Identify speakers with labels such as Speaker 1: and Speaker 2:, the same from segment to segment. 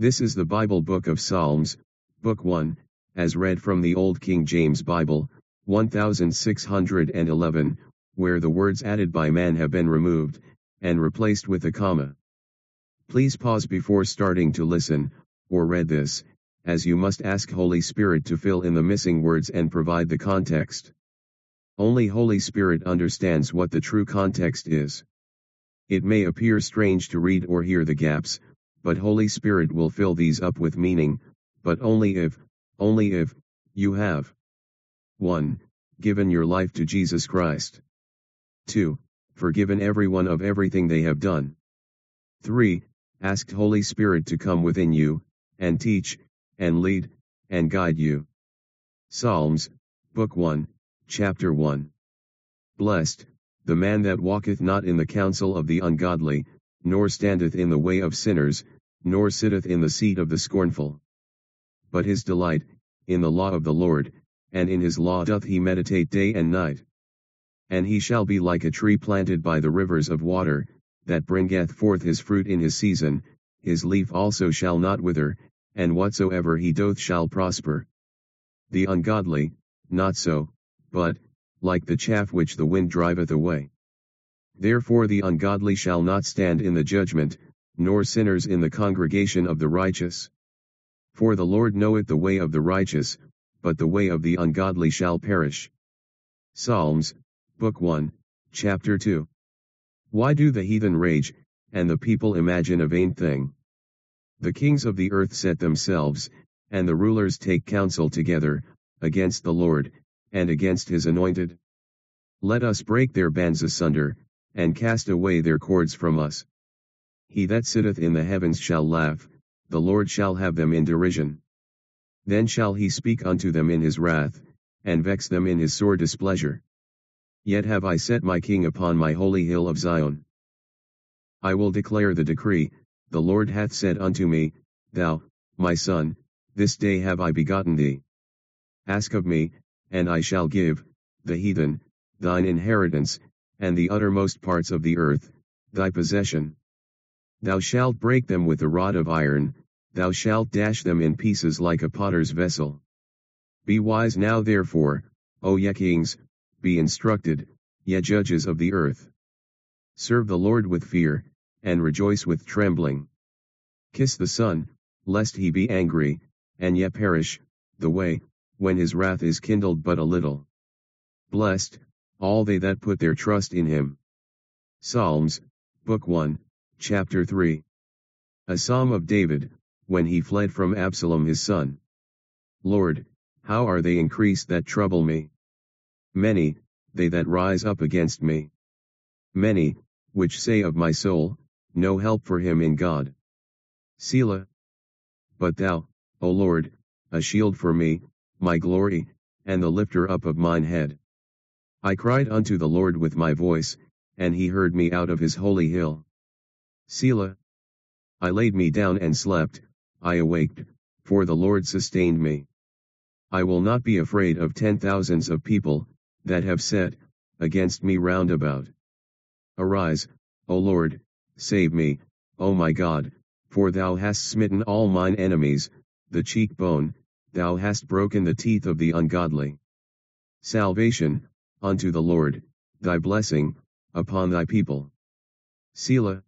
Speaker 1: This is the Bible Book of Psalms, Book 1, as read from the Old King James Bible, 1611, where the words added by man have been removed, and replaced with a comma. Please pause before starting to listen, or read this, as you must ask Holy Spirit to fill in the missing words and provide the context. Only Holy Spirit understands what the true context is. It may appear strange to read or hear the gaps, but Holy Spirit will fill these up with meaning, but only if you have 1. Given your life to Jesus Christ. 2. Forgiven everyone of everything they have done. 3. Asked Holy Spirit to come within you, and teach, and lead, and guide you. Psalms, Book 1, Chapter 1. Blessed, the man that walketh not in the counsel of the ungodly, nor standeth in the way of sinners, nor sitteth in the seat of the scornful. But his delight, in the law of the Lord, and in his law doth he meditate day and night. And he shall be like a tree planted by the rivers of water, that bringeth forth his fruit in his season, his leaf also shall not wither, and whatsoever he doth shall prosper. The ungodly, not so, but, like the chaff which the wind driveth away. Therefore the ungodly shall not stand in the judgment, nor sinners in the congregation of the righteous. For the Lord knoweth the way of the righteous, but the way of the ungodly shall perish. Psalms, Book 1, Chapter 2. Why do the heathen rage, and the people imagine a vain thing? The kings of the earth set themselves, and the rulers take counsel together, against the Lord, and against his anointed. Let us break their bands asunder, and cast away their cords from us. He that sitteth in the heavens shall laugh, the Lord shall have them in derision. Then shall he speak unto them in his wrath, and vex them in his sore displeasure. Yet have I set my king upon my holy hill of Zion. I will declare the decree, the Lord hath said unto me, Thou, my son, this day have I begotten thee. Ask of me, and I shall give, the heathen, thine inheritance, and the uttermost parts of the earth, thy possession. Thou shalt break them with a rod of iron, thou shalt dash them in pieces like a potter's vessel. Be wise now therefore, O ye kings, be instructed, ye judges of the earth. Serve the Lord with fear, and rejoice with trembling. Kiss the Son, lest he be angry, and ye perish, the way, when his wrath is kindled but a little. Blessed, all they that put their trust in him. Psalms, Book 1, Chapter 3. A Psalm of David, when he fled from Absalom his son. Lord, how are they increased that trouble me? Many, they that rise up against me. Many, which say of my soul, no help for him in God. Selah. But thou, O Lord, a shield for me, my glory, and the lifter up of mine head. I cried unto the Lord with my voice, and he heard me out of his holy hill. Selah. I laid me down and slept, I awaked, for the Lord sustained me. I will not be afraid of 10,000s of people, that have set, against me round about. Arise, O Lord, save me, O my God, for thou hast smitten all mine enemies, the cheekbone, thou hast broken the teeth of the ungodly. Salvation, unto the Lord, thy blessing, upon thy people. Selah.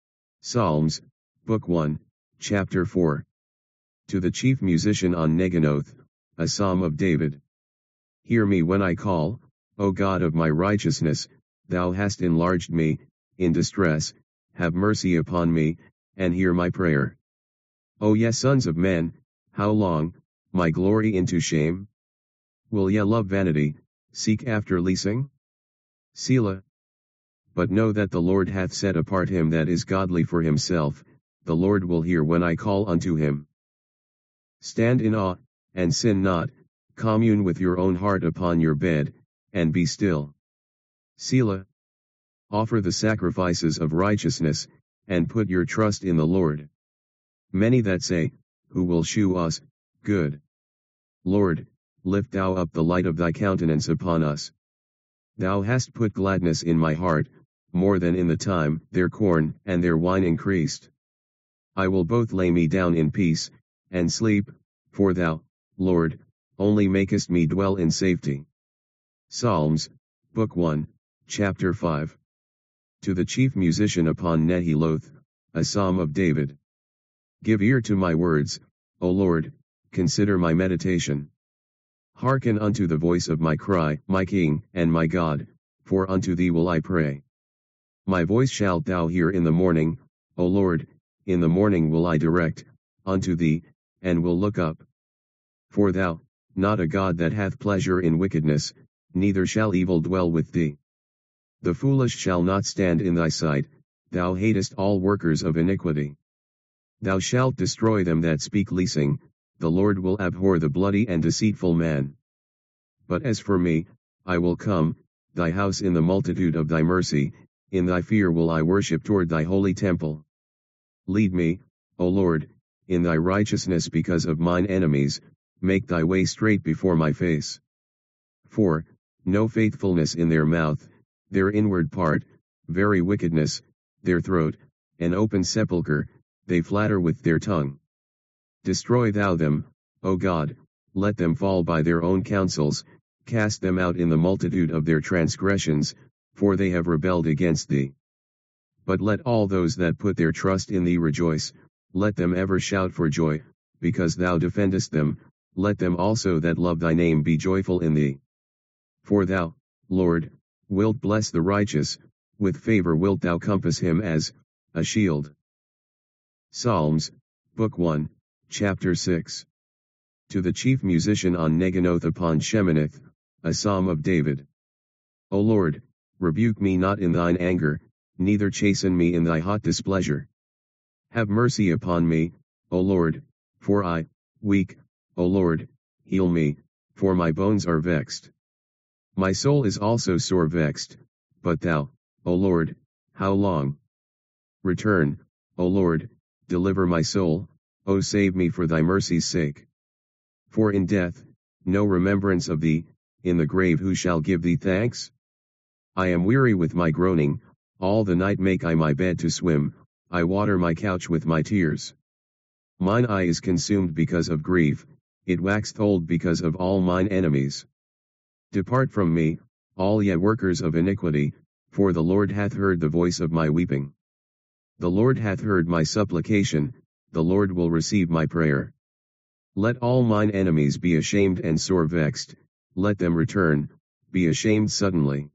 Speaker 1: Psalms, Book 1, Chapter 4. To the chief musician on Neginoth, a psalm of David. Hear me when I call, O God of my righteousness, thou hast enlarged me, in distress, have mercy upon me, and hear my prayer. O ye sons of men, how long, my glory into shame? Will ye love vanity, seek after leasing? Selah. But know that the Lord hath set apart him that is godly for himself, the Lord will hear when I call unto him. Stand in awe, and sin not, commune with your own heart upon your bed, and be still. Selah. Offer the sacrifices of righteousness, and put your trust in the Lord. Many that say, Who will shew us good? Lord, lift thou up the light of thy countenance upon us. Thou hast put gladness in my heart, more than in the time their corn and their wine increased. I will both lay me down in peace, and sleep, for thou, Lord, only makest me dwell in safety. Psalms, Book 1, Chapter 5. To the chief musician upon Nehiloth, a psalm of David. Give ear to my words, O Lord, consider my meditation. Hearken unto the voice of my cry, my King, and my God, for unto thee will I pray. My voice shalt thou hear in the morning, O Lord, in the morning will I direct, unto thee, and will look up. For thou, not a God that hath pleasure in wickedness, neither shall evil dwell with thee. The foolish shall not stand in thy sight, thou hatest all workers of iniquity. Thou shalt destroy them that speak leasing, the Lord will abhor the bloody and deceitful man. But as for me, I will come, thy house in the multitude of thy mercy, in thy fear will I worship toward thy holy temple. Lead me, O Lord, in thy righteousness because of mine enemies, make thy way straight before my face. For, no faithfulness in their mouth, their inward part, very wickedness, their throat, an open sepulchre, they flatter with their tongue. Destroy thou them, O God, let them fall by their own counsels, cast them out in the multitude of their transgressions, for they have rebelled against thee. But let all those that put their trust in thee rejoice, let them ever shout for joy, because thou defendest them, let them also that love thy name be joyful in thee. For thou, Lord, wilt bless the righteous, with favor wilt thou compass him as a shield. Psalms, Book 1, Chapter 6. To the chief musician on Neginoth upon Sheminith, a psalm of David. O Lord, rebuke me not in thine anger, neither chasten me in thy hot displeasure. Have mercy upon me, O Lord, for I, weak, O Lord, heal me, for my bones are vexed. My soul is also sore vexed, but thou, O Lord, how long? Return, O Lord, deliver my soul, O save me for thy mercy's sake. For in death, no remembrance of thee, in the grave who shall give thee thanks? I am weary with my groaning, all the night make I my bed to swim, I water my couch with my tears. Mine eye is consumed because of grief, it waxed old because of all mine enemies. Depart from me, all ye workers of iniquity, for the Lord hath heard the voice of my weeping. The Lord hath heard my supplication, the Lord will receive my prayer. Let all mine enemies be ashamed and sore vexed, let them return, be ashamed suddenly.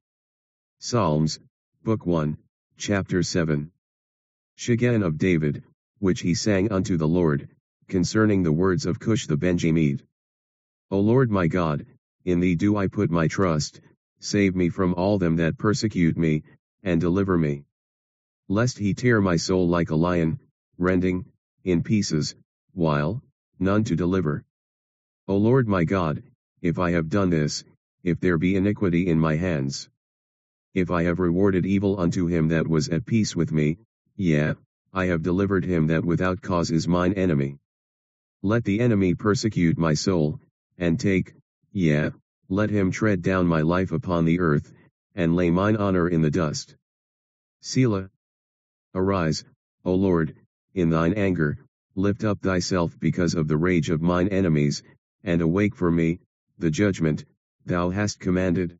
Speaker 1: Psalms, Book 1, Chapter 7. Shiggaion of David, which he sang unto the Lord, concerning the words of Cush the Benjamite. O Lord my God, in thee do I put my trust, save me from all them that persecute me, and deliver me. Lest he tear my soul like a lion, rending, in pieces, while, none to deliver. O Lord my God, if I have done this, if there be iniquity in my hands. If I have rewarded evil unto him that was at peace with me, yea, I have delivered him that without cause is mine enemy. Let the enemy persecute my soul, and take, yea, let him tread down my life upon the earth, and lay mine honor in the dust. Selah. Arise, O Lord, in thine anger, lift up thyself because of the rage of mine enemies, and awake for me, the judgment, thou hast commanded.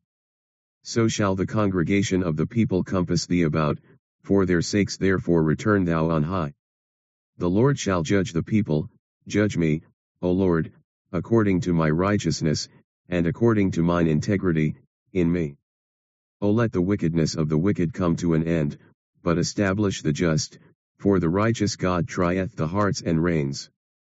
Speaker 1: So shall the congregation of the people compass thee about, for their sakes therefore return thou on high. The Lord shall judge the people, judge me, O Lord, according to my righteousness, and according to mine integrity, in me. O let the wickedness of the wicked come to an end, but establish the just, for the righteous God trieth the hearts and reins.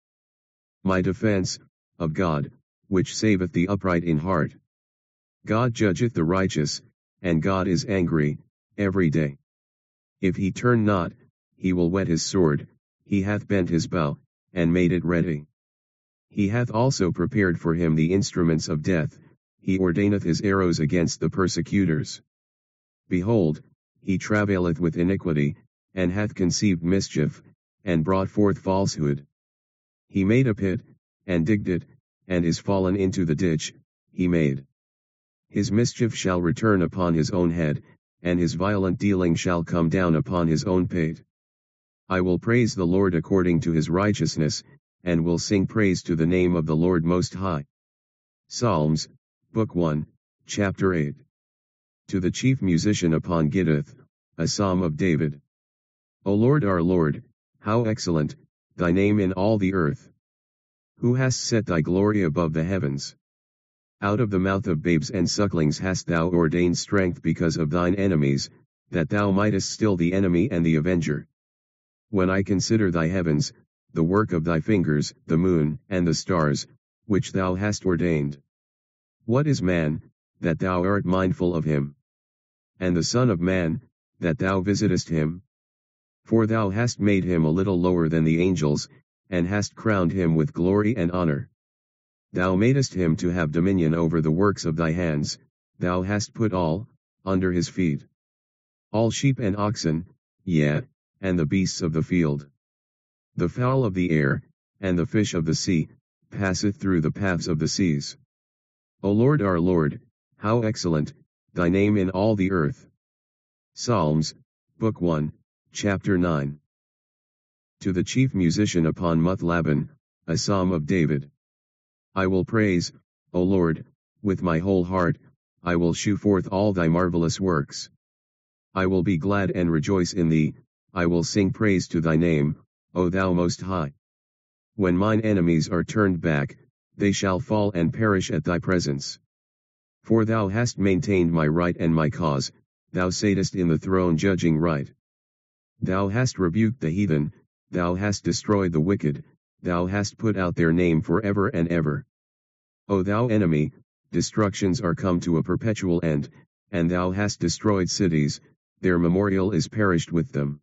Speaker 1: My defense, of God, which saveth the upright in heart. God judgeth the righteous, and God is angry, every day. If he turn not, he will whet his sword, he hath bent his bow, and made it ready. He hath also prepared for him the instruments of death, he ordaineth his arrows against the persecutors. Behold, he travaileth with iniquity, and hath conceived mischief, and brought forth falsehood. He made a pit, and digged it, and is fallen into the ditch, he made. His mischief shall return upon his own head, and his violent dealing shall come down upon his own pate. I will praise the Lord according to his righteousness, and will sing praise to the name of the Lord Most High. Psalms, Book 1, Chapter 8. To the chief musician upon Gittith, a psalm of David. O Lord our Lord, how excellent, thy name in all the earth! Who hast set thy glory above the heavens? Out of the mouth of babes and sucklings hast thou ordained strength because of thine enemies, that thou mightest still the enemy and the avenger. When I consider thy heavens, the work of thy fingers, the moon, and the stars, which thou hast ordained. What is man, that thou art mindful of him? And the Son of Man, that thou visitest him? For thou hast made him a little lower than the angels, and hast crowned him with glory and honor. Thou madest him to have dominion over the works of thy hands, thou hast put all under his feet. All sheep and oxen, yea, and the beasts of the field. The fowl of the air, and the fish of the sea, passeth through the paths of the seas. O Lord our Lord, how excellent, thy name in all the earth. Psalms, Book 1, Chapter 9. To the chief musician upon Muth-labben, a psalm of David. I will praise, O Lord, with my whole heart, I will shew forth all thy marvelous works. I will be glad and rejoice in thee, I will sing praise to thy name, O thou Most High. When mine enemies are turned back, they shall fall and perish at thy presence. For thou hast maintained my right and my cause, thou satest in the throne judging right. Thou hast rebuked the heathen, thou hast destroyed the wicked, thou hast put out their name forever and ever. O thou enemy, destructions are come to a perpetual end, and thou hast destroyed cities, their memorial is perished with them.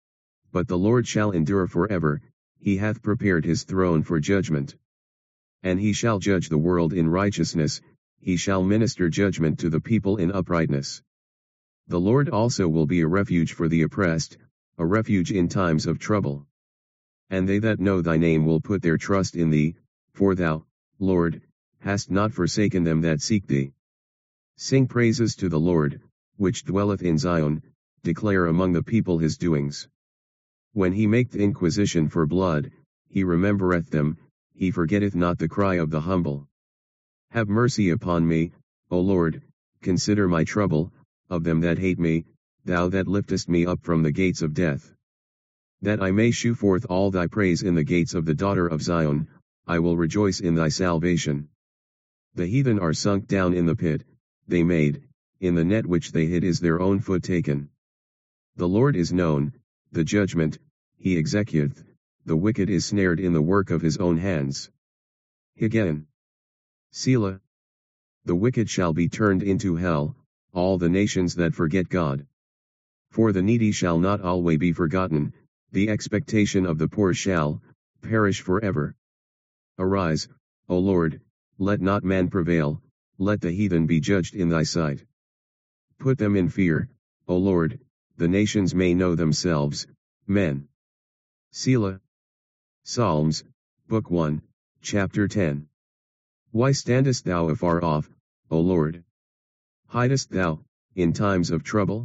Speaker 1: But the Lord shall endure forever, he hath prepared his throne for judgment. And he shall judge the world in righteousness, he shall minister judgment to the people in uprightness. The Lord also will be a refuge for the oppressed, a refuge in times of trouble. And they that know thy name will put their trust in thee, for thou, Lord, hast not forsaken them that seek thee. Sing praises to the Lord, which dwelleth in Zion, declare among the people his doings. When he maketh inquisition for blood, he remembereth them, he forgetteth not the cry of the humble. Have mercy upon me, O Lord, consider my trouble, of them that hate me, thou that liftest me up from the gates of death. That I may shew forth all thy praise in the gates of the daughter of Zion, I will rejoice in thy salvation. The heathen are sunk down in the pit, they made, in the net which they hid is their own foot taken. The Lord is known, the judgment, he executeth, the wicked is snared in the work of his own hands. Higgaion. Selah. The wicked shall be turned into hell, all the nations that forget God. For the needy shall not always be forgotten, the expectation of the poor shall perish forever. Arise, O Lord, let not man prevail, let the heathen be judged in thy sight. Put them in fear, O Lord, the nations may know themselves, men. Selah. Psalms, Book 1, Chapter 10. Why standest thou afar off, O Lord? Hidest thou, in times of trouble?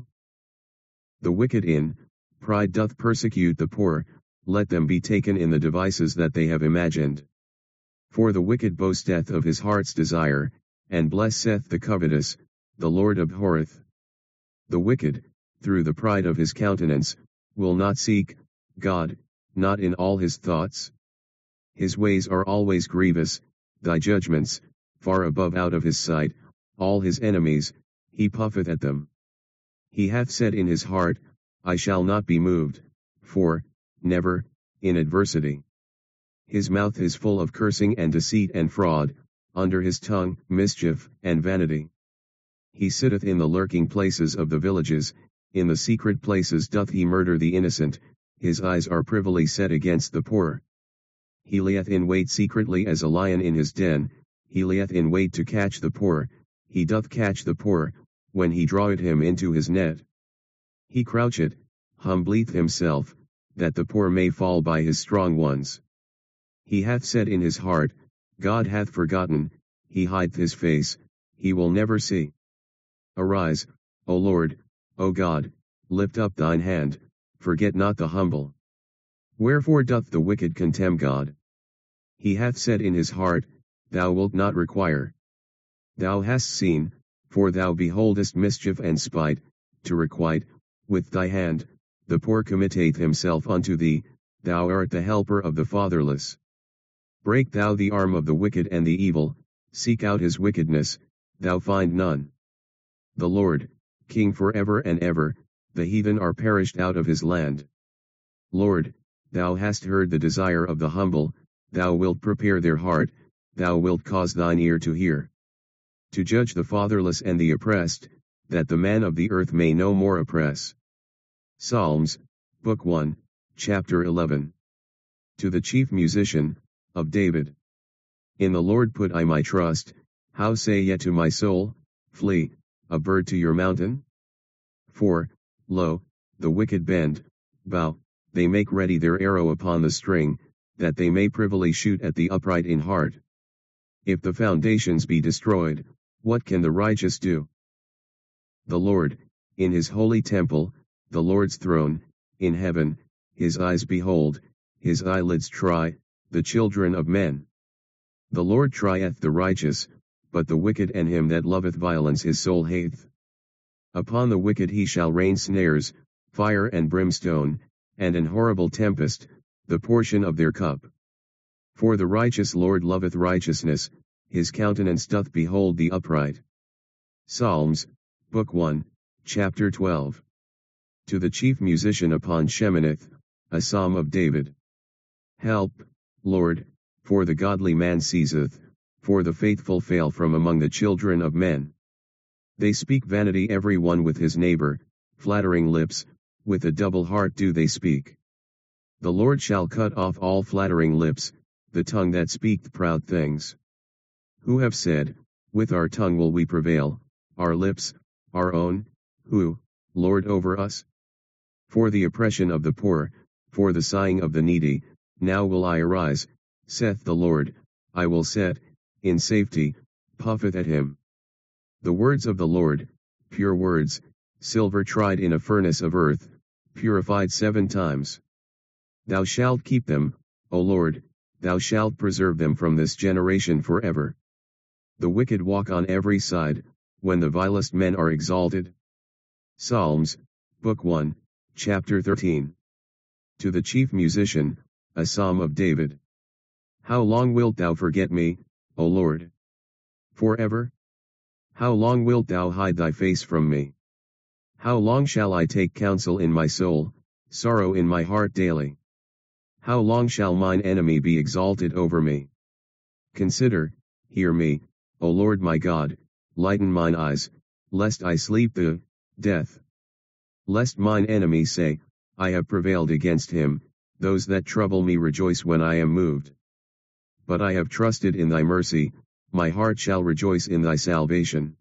Speaker 1: The wicked in pride doth persecute the poor, let them be taken in the devices that they have imagined. For the wicked boasteth of his heart's desire, and blesseth the covetous, the Lord abhorreth. The wicked, through the pride of his countenance, will not seek God, not in all his thoughts. His ways are always grievous, thy judgments, far above out of his sight, all his enemies, he puffeth at them. He hath said in his heart, I shall not be moved, for, never, in adversity. His mouth is full of cursing and deceit and fraud, under his tongue, mischief, and vanity. He sitteth in the lurking places of the villages, in the secret places doth he murder the innocent, his eyes are privily set against the poor. He layeth in wait secretly as a lion in his den, he layeth in wait to catch the poor, he doth catch the poor, when he draweth him into his net. He croucheth, humbleth himself, that the poor may fall by his strong ones. He hath said in his heart, God hath forgotten, he hideth his face, he will never see. Arise, O Lord, O God, lift up thine hand, forget not the humble. Wherefore doth the wicked contemn God? He hath said in his heart, Thou wilt not require. Thou hast seen, for thou beholdest mischief and spite, to requite, with thy hand, the poor committeth himself unto thee, thou art the helper of the fatherless. Break thou the arm of the wicked and the evil, seek out his wickedness, thou find none. The Lord, King for ever and ever, the heathen are perished out of his land. Lord, thou hast heard the desire of the humble, thou wilt prepare their heart, thou wilt cause thine ear to hear. To judge the fatherless and the oppressed, that the man of the earth may no more oppress. Psalms, Book 1, Chapter 11. To the chief musician, of David. In the Lord put I my trust, how say ye to my soul, flee, a bird to your mountain? For, lo, the wicked bend, bow, they make ready their arrow upon the string, that they may privily shoot at the upright in heart. If the foundations be destroyed, what can the righteous do? The Lord, in his holy temple, the Lord's throne, in heaven, his eyes behold, his eyelids try, the children of men. The Lord trieth the righteous, but the wicked and him that loveth violence his soul hateth. Upon the wicked he shall rain snares, fire and brimstone, and an horrible tempest, the portion of their cup. For the righteous Lord loveth righteousness, his countenance doth behold the upright. Psalms, Book 1, Chapter 12. To the chief musician upon Sheminith, a psalm of David. Help, Lord, for the godly man ceaseth, for the faithful fail from among the children of men. They speak vanity every one with his neighbor, flattering lips, with a double heart do they speak. The Lord shall cut off all flattering lips, the tongue that speaketh proud things. Who have said, with our tongue will we prevail, our lips, our own, who, Lord over us? For the oppression of the poor, for the sighing of the needy, now will I arise, saith the Lord, I will set, in safety, puffeth at him. The words of the Lord, pure words, silver tried in a furnace of earth, purified 7 times. Thou shalt keep them, O Lord, thou shalt preserve them from this generation forever. The wicked walk on every side, when the vilest men are exalted. Psalms, Book 1, Chapter 13. To the chief musician, a psalm of David. How long wilt thou forget me, O Lord? Forever? How long wilt thou hide thy face from me? How long shall I take counsel in my soul, sorrow in my heart daily? How long shall mine enemy be exalted over me? Consider, hear me, O Lord my God, lighten mine eyes, lest I sleep the death. Lest mine enemies say, I have prevailed against him, those that trouble me rejoice when I am moved. But I have trusted in thy mercy, my heart shall rejoice in thy salvation.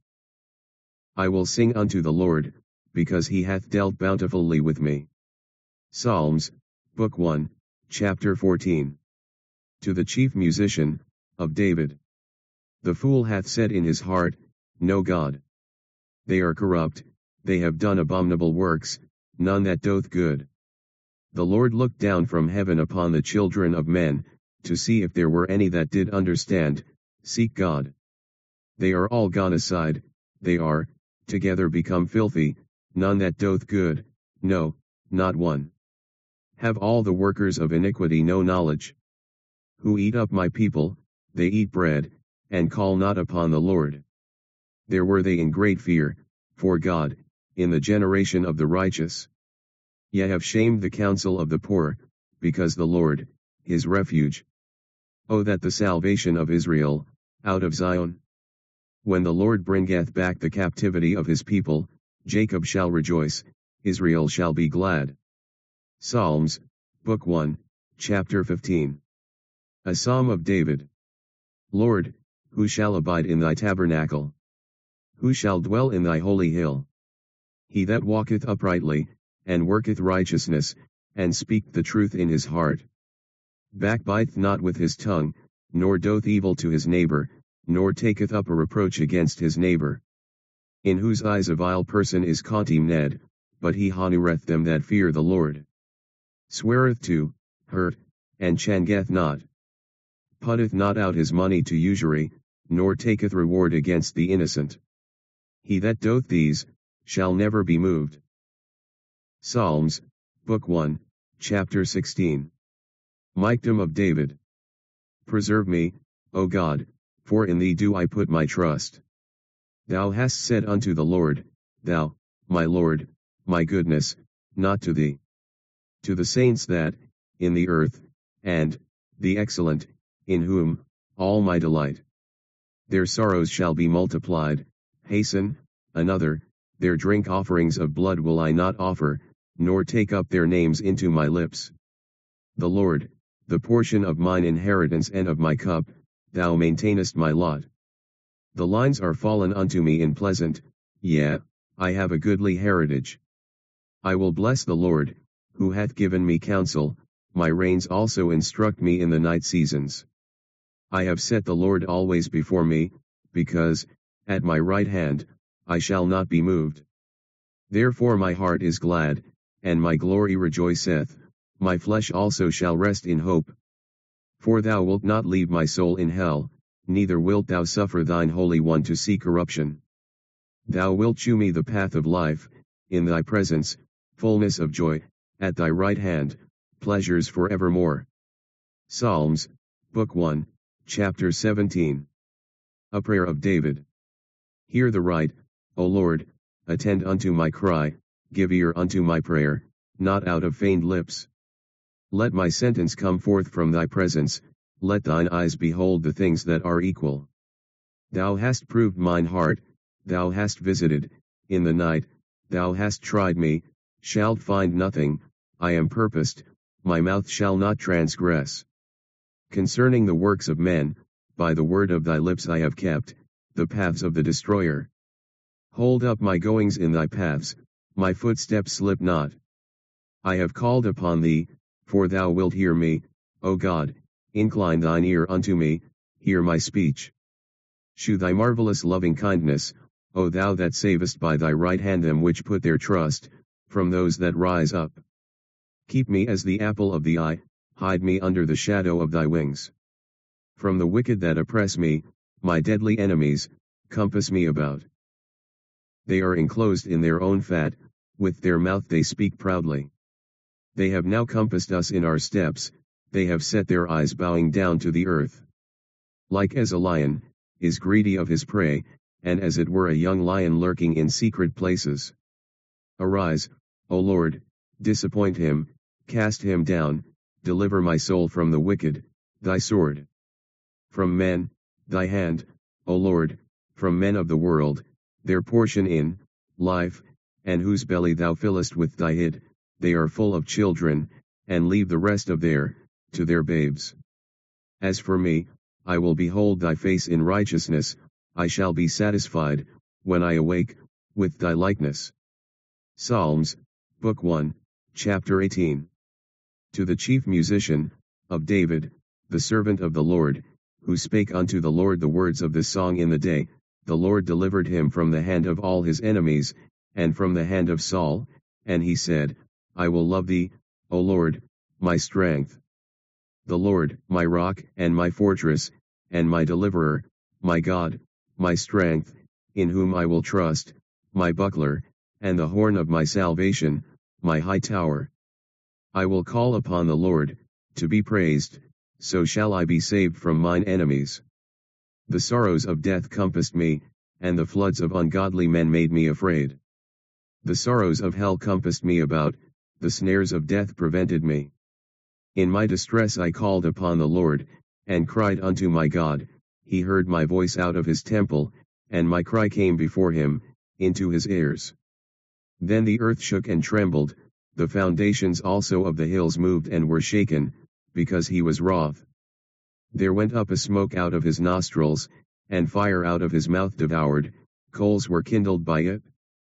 Speaker 1: I will sing unto the Lord, because he hath dealt bountifully with me. Psalms, Book 1, Chapter 14. To the chief musician, of David. The fool hath said in his heart, No God. They are corrupt, they have done abominable works, none that doth good. The Lord looked down from heaven upon the children of men, to see if there were any that did understand, seek God. They are all gone aside, they are, together become filthy, none that doth good, no, not one. Have all the workers of iniquity no knowledge? Who eat up my people, they eat bread, and call not upon the Lord. There were they in great fear, for God, in the generation of the righteous. Ye have shamed the counsel of the poor, because the Lord, his refuge. O that the salvation of Israel, out of Zion. When the Lord bringeth back the captivity of his people, Jacob shall rejoice, Israel shall be glad. Psalms, Book 1, Chapter 15. A Psalm of David. Lord, who shall abide in thy tabernacle? Who shall dwell in thy holy hill? He that walketh uprightly, and worketh righteousness, and speaketh the truth in his heart. Backbiteth not with his tongue, nor doth evil to his neighbor, nor taketh up a reproach against his neighbor. In whose eyes a vile person is contemned, but he honoureth them that fear the Lord. Sweareth to, hurt, and changeth not. Putteth not out his money to usury, nor taketh reward against the innocent. He that doth these, shall never be moved. Psalms, Book 1, Chapter 16. Michtam of David. Preserve me, O God, for in thee do I put my trust. Thou hast said unto the Lord, Thou, my Lord, my goodness, not to thee. To the saints that, in the earth, and, the excellent, in whom, all my delight. Their sorrows shall be multiplied. Hasten, another, their drink offerings of blood will I not offer, nor take up their names into my lips. The Lord, the portion of mine inheritance and of my cup, thou maintainest my lot. The lines are fallen unto me in pleasant, yea, I have a goodly heritage. I will bless the Lord, who hath given me counsel, my reins also instruct me in the night seasons. I have set the Lord always before me, because, at my right hand, I shall not be moved. Therefore my heart is glad, and my glory rejoiceth, my flesh also shall rest in hope. For thou wilt not leave my soul in hell, neither wilt thou suffer thine Holy One to see corruption. Thou wilt shew me the path of life, in thy presence, fullness of joy, at thy right hand, pleasures for evermore. Psalms, Book 1, Chapter 17. A Prayer of David. Hear the right, O Lord, attend unto my cry, give ear unto my prayer, not out of feigned lips. Let my sentence come forth from thy presence, let thine eyes behold the things that are equal. Thou hast proved mine heart, thou hast visited, in the night, thou hast tried me, shalt find nothing, I am purposed, my mouth shall not transgress. Concerning the works of men, by the word of thy lips I have kept, the paths of the destroyer. Hold up my goings in thy paths, my footsteps slip not. I have called upon thee, for thou wilt hear me, O God, incline thine ear unto me, hear my speech. Shew thy marvelous loving kindness, O thou that savest by thy right hand them which put their trust, from those that rise up. Keep me as the apple of the eye, hide me under the shadow of thy wings. From the wicked that oppress me, my deadly enemies, compass me about. They are enclosed in their own fat, with their mouth they speak proudly. They have now compassed us in our steps, they have set their eyes bowing down to the earth. Like as a lion, is greedy of his prey, and as it were a young lion lurking in secret places. Arise, O Lord, disappoint him, cast him down, deliver my soul from the wicked, thy sword. From men, thy hand, O Lord, from men of the world, their portion in life, and whose belly thou fillest with thy hid, they are full of children, and leave the rest of to their babes. As for me, I will behold thy face in righteousness, I shall be satisfied, when I awake, with thy likeness. Psalms, Book 1, Chapter 18. To the chief musician, of David, the servant of the Lord, who spake unto the Lord the words of this song in the day, the Lord delivered him from the hand of all his enemies, and from the hand of Saul, and he said, I will love thee, O Lord, my strength. The Lord, my rock and my fortress, and my deliverer, my God, my strength, in whom I will trust, my buckler, and the horn of my salvation, my high tower. I will call upon the Lord, to be praised, so shall I be saved from mine enemies. The sorrows of death compassed me, and the floods of ungodly men made me afraid. The sorrows of hell compassed me about, the snares of death prevented me. In my distress I called upon the Lord, and cried unto my God, he heard my voice out of his temple, and my cry came before him, into his ears. Then the earth shook and trembled, the foundations also of the hills moved and were shaken, because he was wroth. There went up a smoke out of his nostrils, and fire out of his mouth devoured, coals were kindled by it.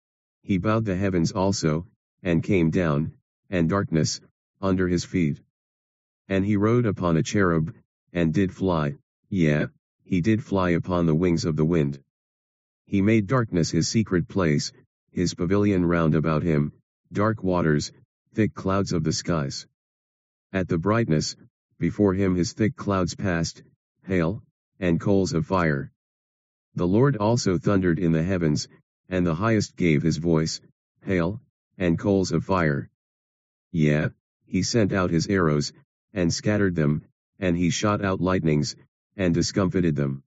Speaker 1: He bowed the heavens also, and came down, and darkness, under his feet. And he rode upon a cherub, and did fly, yea, he did fly upon the wings of the wind. He made darkness his secret place, his pavilion round about him, dark waters, thick clouds of the skies. At the brightness, before him his thick clouds passed, hail, and coals of fire. The Lord also thundered in the heavens, and the highest gave his voice, hail, and coals of fire. Yeah, he sent out his arrows, and scattered them, and he shot out lightnings, and discomfited them.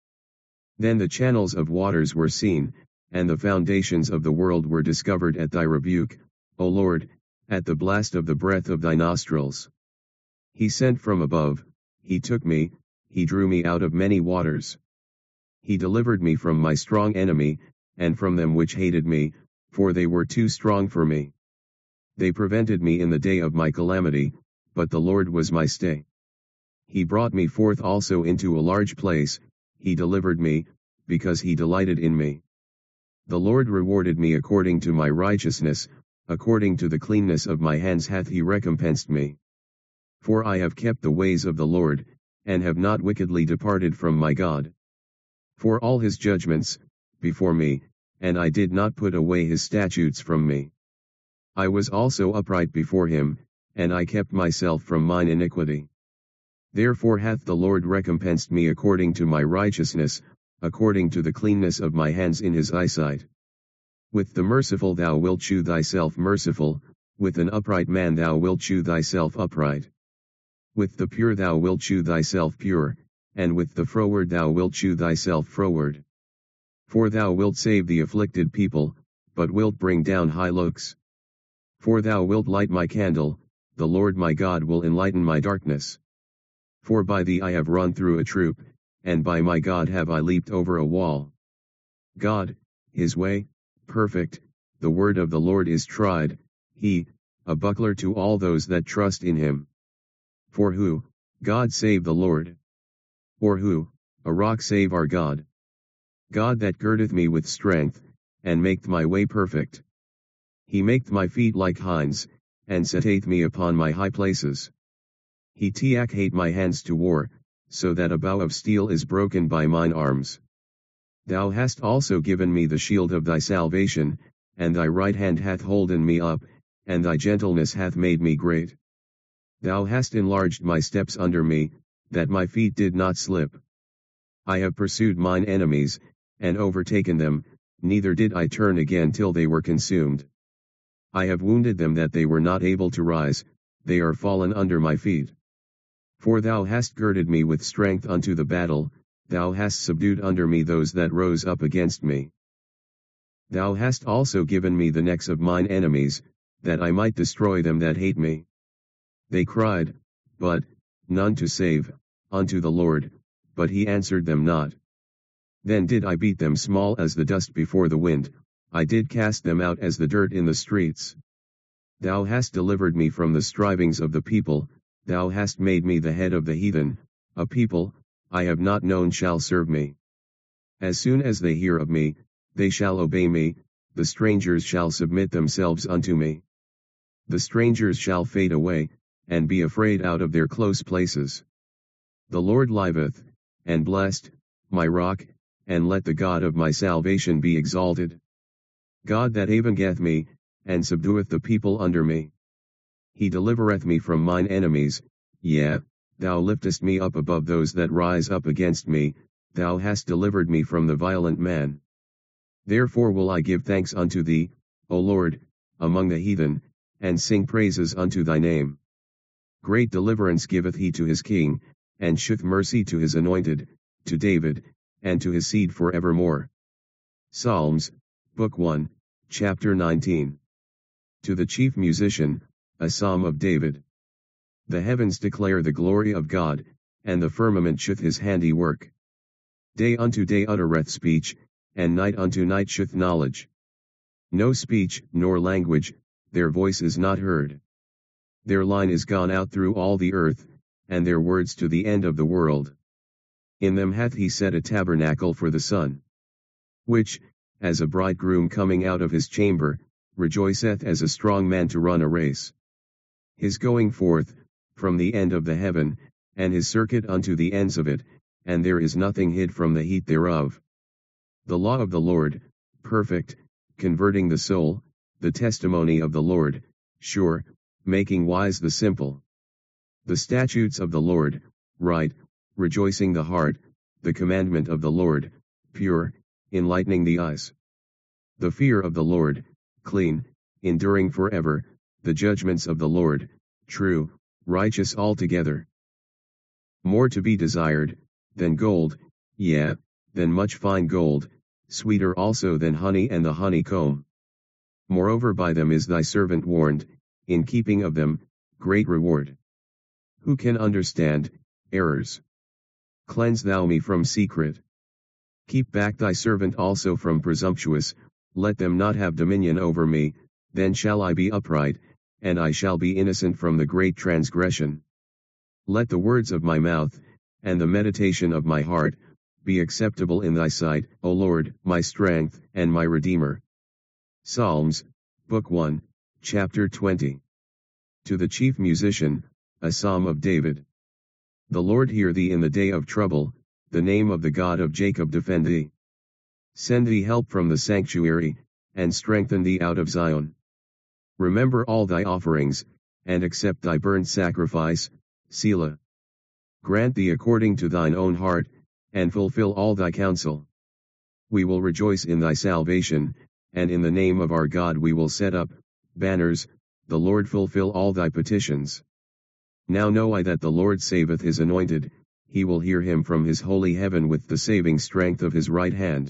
Speaker 1: Then the channels of waters were seen, and the foundations of the world were discovered at thy rebuke, O Lord, at the blast of the breath of thy nostrils. He sent from above, he took me, he drew me out of many waters. He delivered me from my strong enemy, and from them which hated me, for they were too strong for me. They prevented me in the day of my calamity, but the Lord was my stay. He brought me forth also into a large place, he delivered me, because he delighted in me. The Lord rewarded me according to my righteousness, according to the cleanness of my hands hath he recompensed me. For I have kept the ways of the Lord, and have not wickedly departed from my God. For all his judgments, before me, and I did not put away his statutes from me. I was also upright before him, and I kept myself from mine iniquity. Therefore hath the Lord recompensed me according to my righteousness, according to the cleanness of my hands in his eyesight. With the merciful thou wilt shew thyself merciful, with an upright man thou wilt shew thyself upright. With the pure thou wilt shew thyself pure, and with the froward thou wilt shew thyself froward. For thou wilt save the afflicted people, but wilt bring down high looks. For thou wilt light my candle, the Lord my God will enlighten my darkness. For by thee I have run through a troop, and by my God have I leaped over a wall. God, his way, perfect, the word of the Lord is tried, he, a buckler to all those that trust in him. For who, God save the Lord? Or who, a rock save our God? God that girdeth me with strength, and maketh my way perfect. He maketh my feet like hinds, and setteth me upon my high places. He taketh my hands to war, so that a bow of steel is broken by mine arms. Thou hast also given me the shield of thy salvation, and thy right hand hath holden me up, and thy gentleness hath made me great. Thou hast enlarged my steps under me, that my feet did not slip. I have pursued mine enemies, and overtaken them, neither did I turn again till they were consumed. I have wounded them that they were not able to rise, they are fallen under my feet. For thou hast girded me with strength unto the battle, thou hast subdued under me those that rose up against me. Thou hast also given me the necks of mine enemies, that I might destroy them that hate me. They cried, but none to save, unto the Lord, but he answered them not. Then did I beat them small as the dust before the wind, I did cast them out as the dirt in the streets. Thou hast delivered me from the strivings of the people, thou hast made me the head of the heathen, a people, I have not known shall serve me. As soon as they hear of me, they shall obey me, the strangers shall submit themselves unto me. The strangers shall fade away, and be afraid out of their close places. The Lord liveth, and blessed, my rock, and let the God of my salvation be exalted. God that avengeth me, and subdueth the people under me. He delivereth me from mine enemies, yea, thou liftest me up above those that rise up against me, thou hast delivered me from the violent man. Therefore will I give thanks unto thee, O Lord, among the heathen, and sing praises unto thy name. Great deliverance giveth he to his king, and sheweth mercy to his anointed, to David, and to his seed for evermore. Psalms, Book 1, Chapter 19. To the chief musician, a psalm of David. The heavens declare the glory of God, and the firmament sheweth his handiwork. Day unto day uttereth speech, and night unto night sheweth knowledge. No speech, nor language, their voice is not heard. Their line is gone out through all the earth, and their words to the end of the world. In them hath he set a tabernacle for the sun, which, as a bridegroom coming out of his chamber, rejoiceth as a strong man to run a race. His going forth, from the end of the heaven, and his circuit unto the ends of it, and there is nothing hid from the heat thereof. The law of the Lord, perfect, converting the soul, the testimony of the Lord, sure, making wise the simple. The statutes of the Lord, right, rejoicing the heart, the commandment of the Lord, pure, enlightening the eyes. The fear of the Lord, clean, enduring forever, the judgments of the Lord, true, righteous altogether. More to be desired, than gold, yea, than much fine gold, sweeter also than honey and the honeycomb. Moreover by them is thy servant warned, in keeping of them, great reward. Who can understand errors? Cleanse thou me from secret. Keep back thy servant also from presumptuous, let them not have dominion over me, then shall I be upright, and I shall be innocent from the great transgression. Let the words of my mouth, and the meditation of my heart, be acceptable in thy sight, O Lord, my strength, and my Redeemer. Psalms, Book 1, Chapter 20. To the chief musician, a psalm of David. The Lord hear thee in the day of trouble, the name of the God of Jacob defend thee. Send thee help from the sanctuary, and strengthen thee out of Zion. Remember all thy offerings, and accept thy burnt sacrifice, Selah. Grant thee according to thine own heart, and fulfill all thy counsel. We will rejoice in thy salvation, and in the name of our God we will set up banners, the Lord fulfill all thy petitions. Now know I that the Lord saveth his anointed, he will hear him from his holy heaven with the saving strength of his right hand.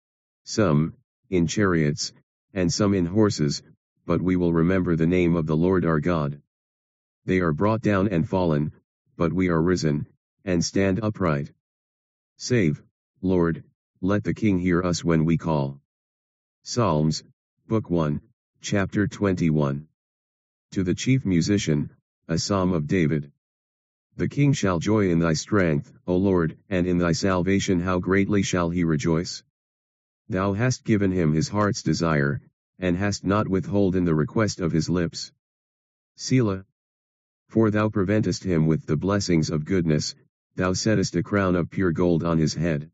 Speaker 1: Some, in chariots, and some in horses, but we will remember the name of the Lord our God. They are brought down and fallen, but we are risen, and stand upright. Save, Lord, let the King hear us when we call. Psalms, Book 1, Chapter 21. To the chief musician, a psalm of David. The king shall joy in thy strength, O Lord, and in thy salvation how greatly shall he rejoice. Thou hast given him his heart's desire, and hast not withholden the request of his lips. Selah. For thou preventest him with the blessings of goodness, thou settest a crown of pure gold on his head.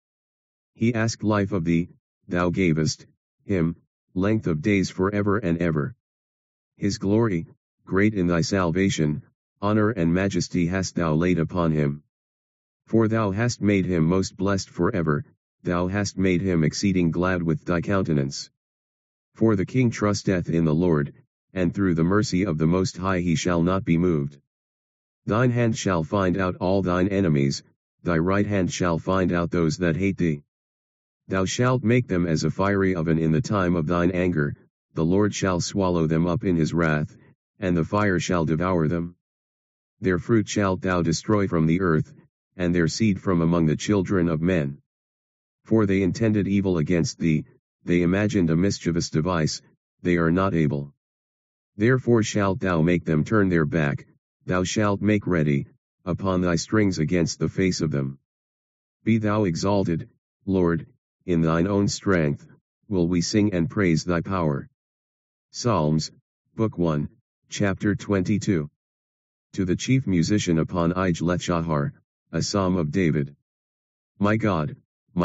Speaker 1: He asked life of thee, thou gavest him length of days forever and ever. His glory, great in thy salvation, honor and majesty hast thou laid upon him. For thou hast made him most blessed forever, thou hast made him exceeding glad with thy countenance. For the king trusteth in the Lord, and through the mercy of the Most High he shall not be moved. Thine hand shall find out all thine enemies, thy right hand shall find out those that hate thee. Thou shalt make them as a fiery oven in the time of thine anger, the Lord shall swallow them up in his wrath, and the fire shall devour them. Their fruit shalt thou destroy from the earth, and their seed from among the children of men. For they intended evil against thee, they imagined a mischievous device, they are not able. Therefore shalt thou make them turn their back, thou shalt make ready, upon thy strings against the face of them. Be thou exalted, Lord, in thine own strength, will we sing and praise thy power. Psalms, Book 1, Chapter 22. To the chief musician upon Ijleth-Shahar, a psalm of David. My God,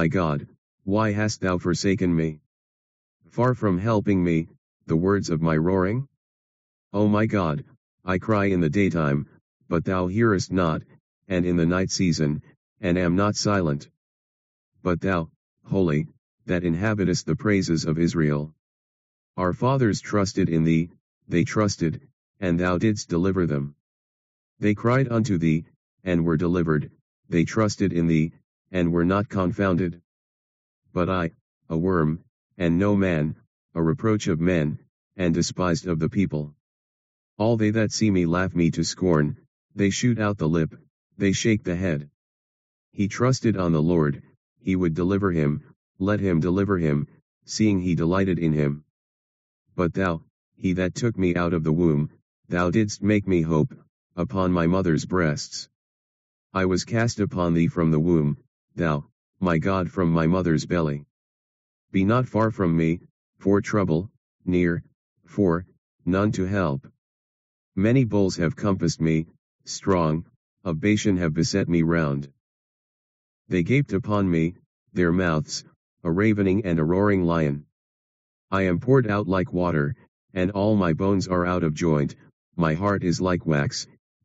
Speaker 1: why hast thou forsaken me? Far from helping me, the words of my roaring? O my God, I cry in the daytime, but thou hearest not, and in the night season, and am not silent. But thou, Holy, that inhabitest the praises of Israel. Our fathers trusted in thee, they trusted, and thou didst deliver them. They cried unto thee, and were delivered, they trusted in thee, and were not confounded. But I, a worm, and no man, a reproach of men, and despised of the people. All they that see me laugh me to scorn, they shoot out the lip, they shake the head. He trusted on the Lord, he would deliver him, let him deliver him, seeing he delighted in him. But thou, he that took me out of the womb, thou didst make me hope, upon my mother's breasts. I was cast upon thee from the womb, thou, my God, from my mother's belly. Be not far from me, for trouble, near, for none to help. Many bulls have compassed me, strong, of Bashan have beset me round. They gaped upon me, their mouths, a ravening and a roaring lion. I am poured out like water, and all my bones are out of joint, my heart is like wax,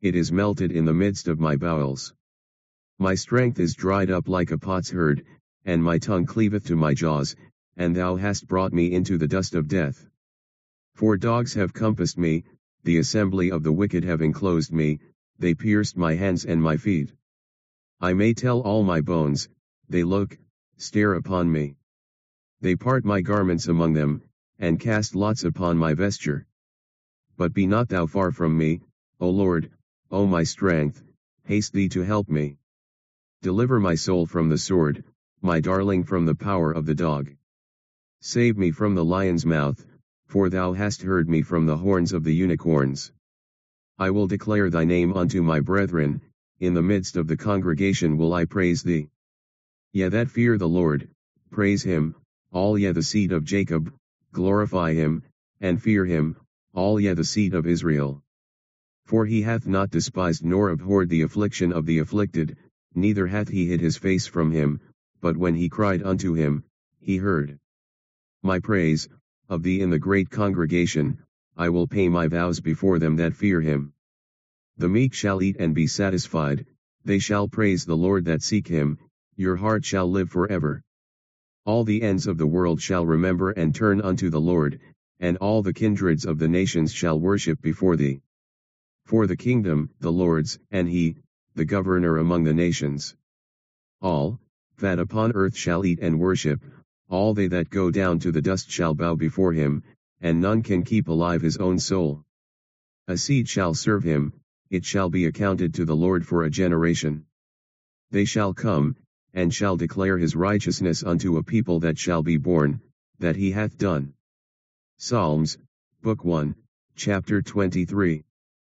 Speaker 1: it is melted in the midst of my bowels. My strength is dried up like a potsherd, and my tongue cleaveth to my jaws, and thou hast brought me into the dust of death. For dogs have compassed me, the assembly of the wicked have enclosed me, they pierced my hands and my feet. I may tell all my bones, they look, stare upon me. They part my garments among them, and cast lots upon my vesture. But be not thou far from me, O Lord, O my strength, haste thee to help me. Deliver my soul from the sword, my darling from the power of the dog. Save me from the lion's mouth, for thou hast heard me from the horns of the unicorns. I will declare thy name unto my brethren, in the midst of the congregation will I praise thee. Ye that fear the Lord, praise him, all ye the seed of Jacob, glorify him, and fear him, all ye the seed of Israel. For he hath not despised nor abhorred the affliction of the afflicted, neither hath he hid his face from him, but when he cried unto him, he heard. My praise, of thee in the great congregation, I will pay my vows before them that fear him. The meek shall eat and be satisfied, they shall praise the Lord that seek him, your heart shall live forever. All the ends of the world shall remember and turn unto the Lord, and all the kindreds of the nations shall worship before thee. For the kingdom, the Lord's, and he, the governor among the nations. All, that upon earth shall eat and worship, all they that go down to the dust shall bow before him, and none can keep alive his own soul. A seed shall serve him, it shall be accounted to the Lord for a generation. They shall come, and shall declare his righteousness unto a people that shall be born, that he hath done. Psalms, Book 1, Chapter 23.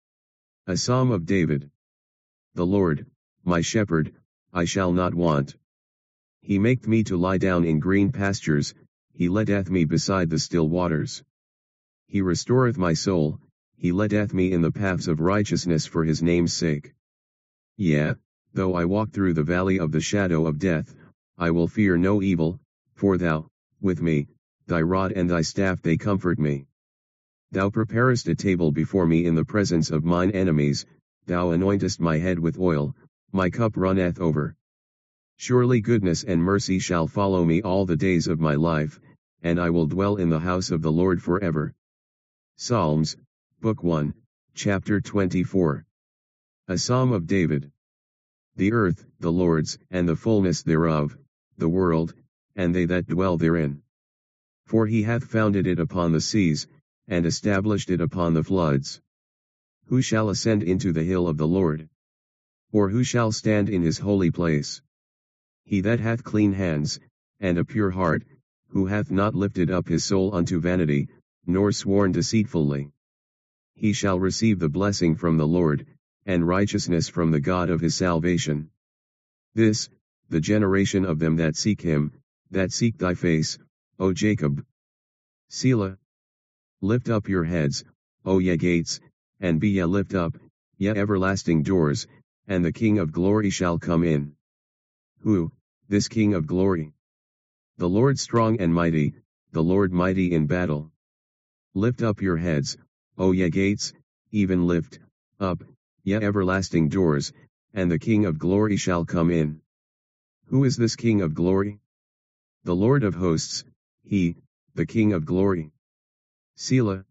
Speaker 1: A Psalm of David. The Lord, my shepherd, I shall not want. He maketh me to lie down in green pastures, he leadeth me beside the still waters. He restoreth my soul, he leadeth me in the paths of righteousness for his name's sake. Yea, though I walk through the valley of the shadow of death, I will fear no evil, for thou, with me, thy rod and thy staff they comfort me. Thou preparest a table before me in the presence of mine enemies, thou anointest my head with oil, my cup runneth over. Surely goodness and mercy shall follow me all the days of my life, and I will dwell in the house of the Lord forever. Psalms, Book 1, Chapter 24. A Psalm of David. The earth, the Lord's, and the fullness thereof, the world, and they that dwell therein. For he hath founded it upon the seas, and established it upon the floods. Who shall ascend into the hill of the Lord? Or who shall stand in his holy place? He that hath clean hands, and a pure heart, who hath not lifted up his soul unto vanity, nor sworn deceitfully. He shall receive the blessing from the Lord, and righteousness from the God of his salvation. This, the generation of them that seek him, that seek thy face, O Jacob. Selah. Lift up your heads, O ye gates, and be ye lift up, ye everlasting doors, and the King of glory shall come in. Who, this King of glory? The Lord strong and mighty, the Lord mighty in battle. Lift up your heads, O ye gates, even lift up, ye everlasting doors, and the King of glory shall come in. Who is this King of glory? The Lord of hosts, he, the King of glory. Selah.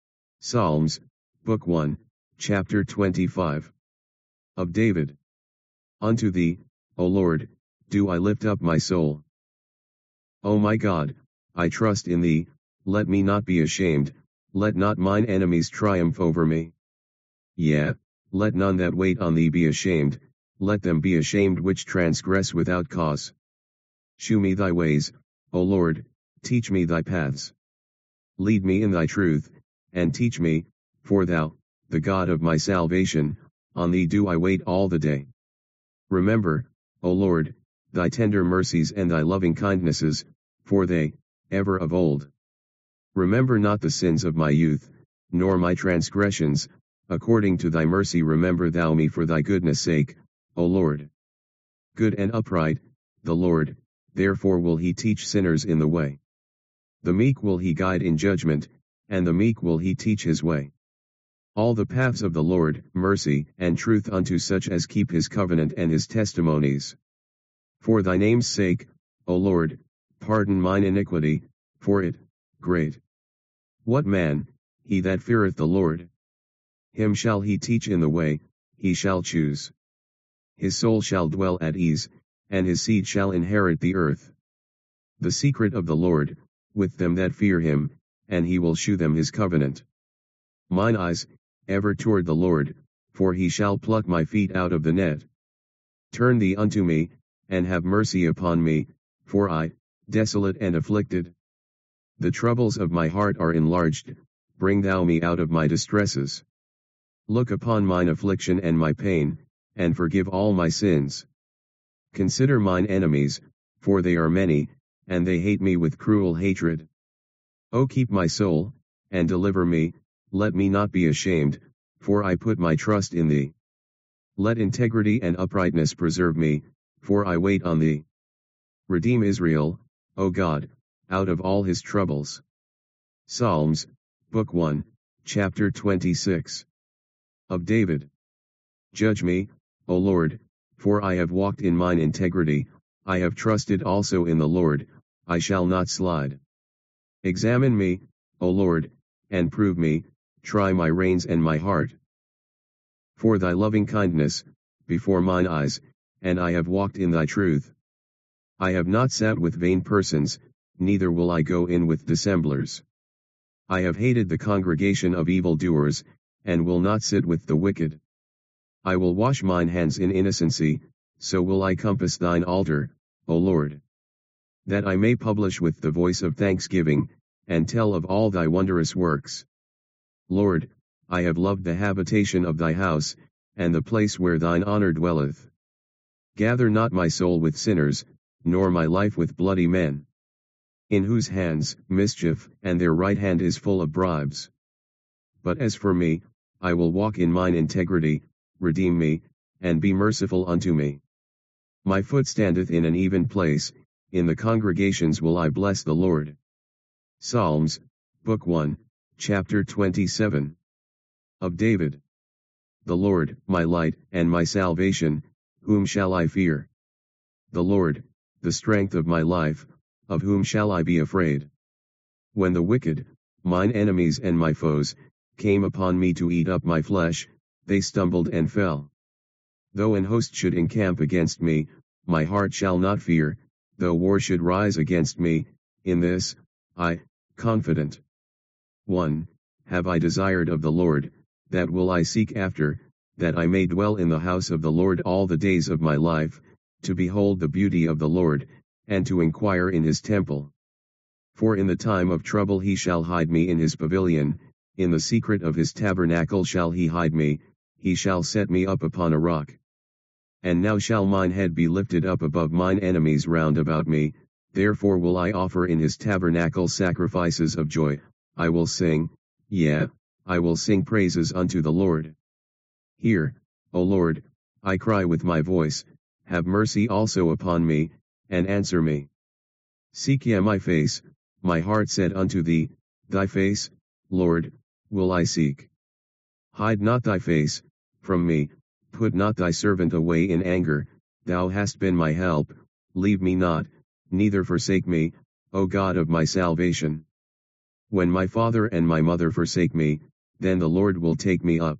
Speaker 1: Psalms, Book 1, Chapter 25. Of David. Unto thee, O Lord, do I lift up my soul. O my God, I trust in thee, let me not be ashamed, let not mine enemies triumph over me. Yea, let none that wait on thee be ashamed, let them be ashamed which transgress without cause. Shew me thy ways, O Lord, teach me thy paths. Lead me in thy truth, and teach me, for thou, the God of my salvation, on thee do I wait all the day. Remember, O Lord, thy tender mercies and thy loving kindnesses, for they, ever of old. Remember not the sins of my youth, nor my transgressions, according to thy mercy remember thou me for thy goodness' sake, O Lord. Good and upright, the Lord, therefore will he teach sinners in the way. The meek will he guide in judgment, and the meek will he teach his way. All the paths of the Lord, mercy and truth unto such as keep his covenant and his testimonies. For thy name's sake, O Lord, pardon mine iniquity, for it, great. What man, he that feareth the Lord? Him shall he teach in the way, he shall choose. His soul shall dwell at ease, and his seed shall inherit the earth. The secret of the Lord, with them that fear him, and he will shew them his covenant. Mine eyes, ever toward the Lord, for he shall pluck my feet out of the net. Turn thee unto me, and have mercy upon me, for I, desolate and afflicted. The troubles of my heart are enlarged, bring thou me out of my distresses. Look upon mine affliction and my pain, and forgive all my sins. Consider mine enemies, for they are many, and they hate me with cruel hatred. O keep my soul, and deliver me, let me not be ashamed, for I put my trust in thee. Let integrity and uprightness preserve me, for I wait on thee. Redeem Israel, O God, out of all his troubles. Psalms, Book 1, Chapter 26. Of David. Judge me, O Lord, for I have walked in mine integrity, I have trusted also in the Lord, I shall not slide. Examine me, O Lord, and prove me, try my reins and my heart. For thy loving kindness, before mine eyes, and I have walked in thy truth. I have not sat with vain persons, neither will I go in with dissemblers. I have hated the congregation of evildoers, and will not sit with the wicked. I will wash mine hands in innocency, so will I compass thine altar, O Lord. That I may publish with the voice of thanksgiving, and tell of all thy wondrous works. Lord, I have loved the habitation of thy house, and the place where thine honor dwelleth. Gather not my soul with sinners, nor my life with bloody men, in whose hands mischief, and their right hand is full of bribes. But as for me, I will walk in mine integrity, redeem me, and be merciful unto me. My foot standeth in an even place, in the congregations will I bless the Lord. Psalms, Book 1, Chapter 27. Of David. The Lord, my light, and my salvation, whom shall I fear? The Lord, the strength of my life, of whom shall I be afraid? When the wicked, mine enemies and my foes, came upon me to eat up my flesh, they stumbled and fell. Though an host should encamp against me, my heart shall not fear, though war should rise against me, in this, I, confident. 1. Have I desired of the Lord, that will I seek after, that I may dwell in the house of the Lord all the days of my life, to behold the beauty of the Lord, and to inquire in his temple. For in the time of trouble he shall hide me in his pavilion, in the secret of his tabernacle shall he hide me, he shall set me up upon a rock. And now shall mine head be lifted up above mine enemies round about me, therefore will I offer in his tabernacle sacrifices of joy, I will sing, yea, I will sing praises unto the Lord. Hear, O Lord, I cry with my voice, have mercy also upon me, and answer me. Seek ye my face, my heart said unto thee, thy face, Lord, will I seek. Hide not thy face from me, put not thy servant away in anger, thou hast been my help, leave me not, neither forsake me, O God of my salvation. When my father and my mother forsake me, then the Lord will take me up.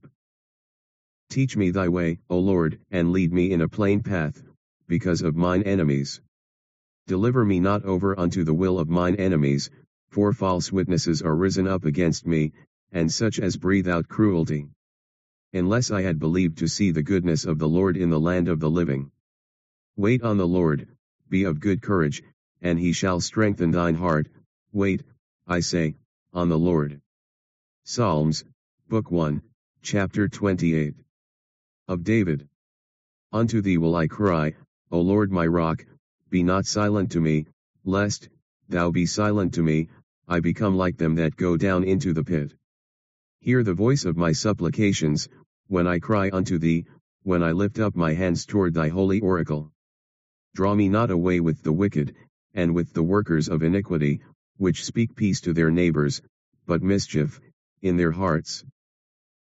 Speaker 1: Teach me thy way, O Lord, and lead me in a plain path, because of mine enemies. Deliver me not over unto the will of mine enemies, for false witnesses are risen up against me, and such as breathe out cruelty. Unless I had believed to see the goodness of the Lord in the land of the living. Wait on the Lord, be of good courage, and he shall strengthen thine heart, wait, I say, on the Lord. Psalms, Book 1, Chapter 28. Of David. Unto thee will I cry, O Lord my rock, be not silent to me, lest, thou be silent to me, I become like them that go down into the pit. Hear the voice of my supplications, when I cry unto thee, when I lift up my hands toward thy holy oracle. Draw me not away with the wicked, and with the workers of iniquity, which speak peace to their neighbors, but mischief, in their hearts.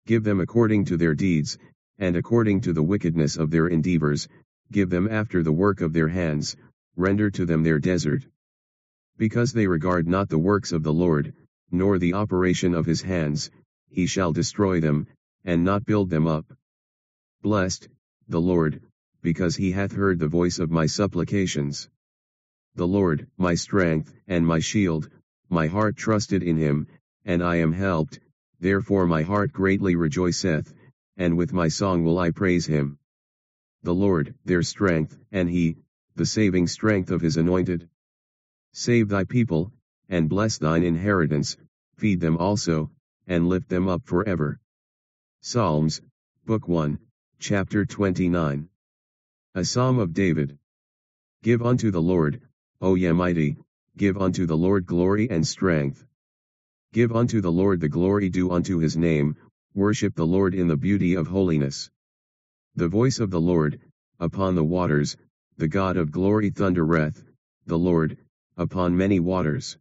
Speaker 1: Give them according to their deeds, and according to the wickedness of their endeavors, give them after the work of their hands, render to them their desert. Because they regard not the works of the Lord, nor the operation of his hands, he shall destroy them, and not build them up. Blessed, the Lord, because he hath heard the voice of my supplications. The Lord, my strength, and my shield, my heart trusted in him, and I am helped, therefore my heart greatly rejoiceth, and with my song will I praise him. The Lord, their strength, and he, the saving strength of his anointed. Save thy people, and bless thine inheritance, feed them also, and lift them up forever. Psalms, Book 1, Chapter 29. A Psalm of David. Give unto the Lord, O ye mighty, give unto the Lord glory and strength. Give unto the Lord the glory due unto his name, worship the Lord in the beauty of holiness. The voice of the Lord, upon the waters, the God of glory thundereth, the Lord, upon many waters.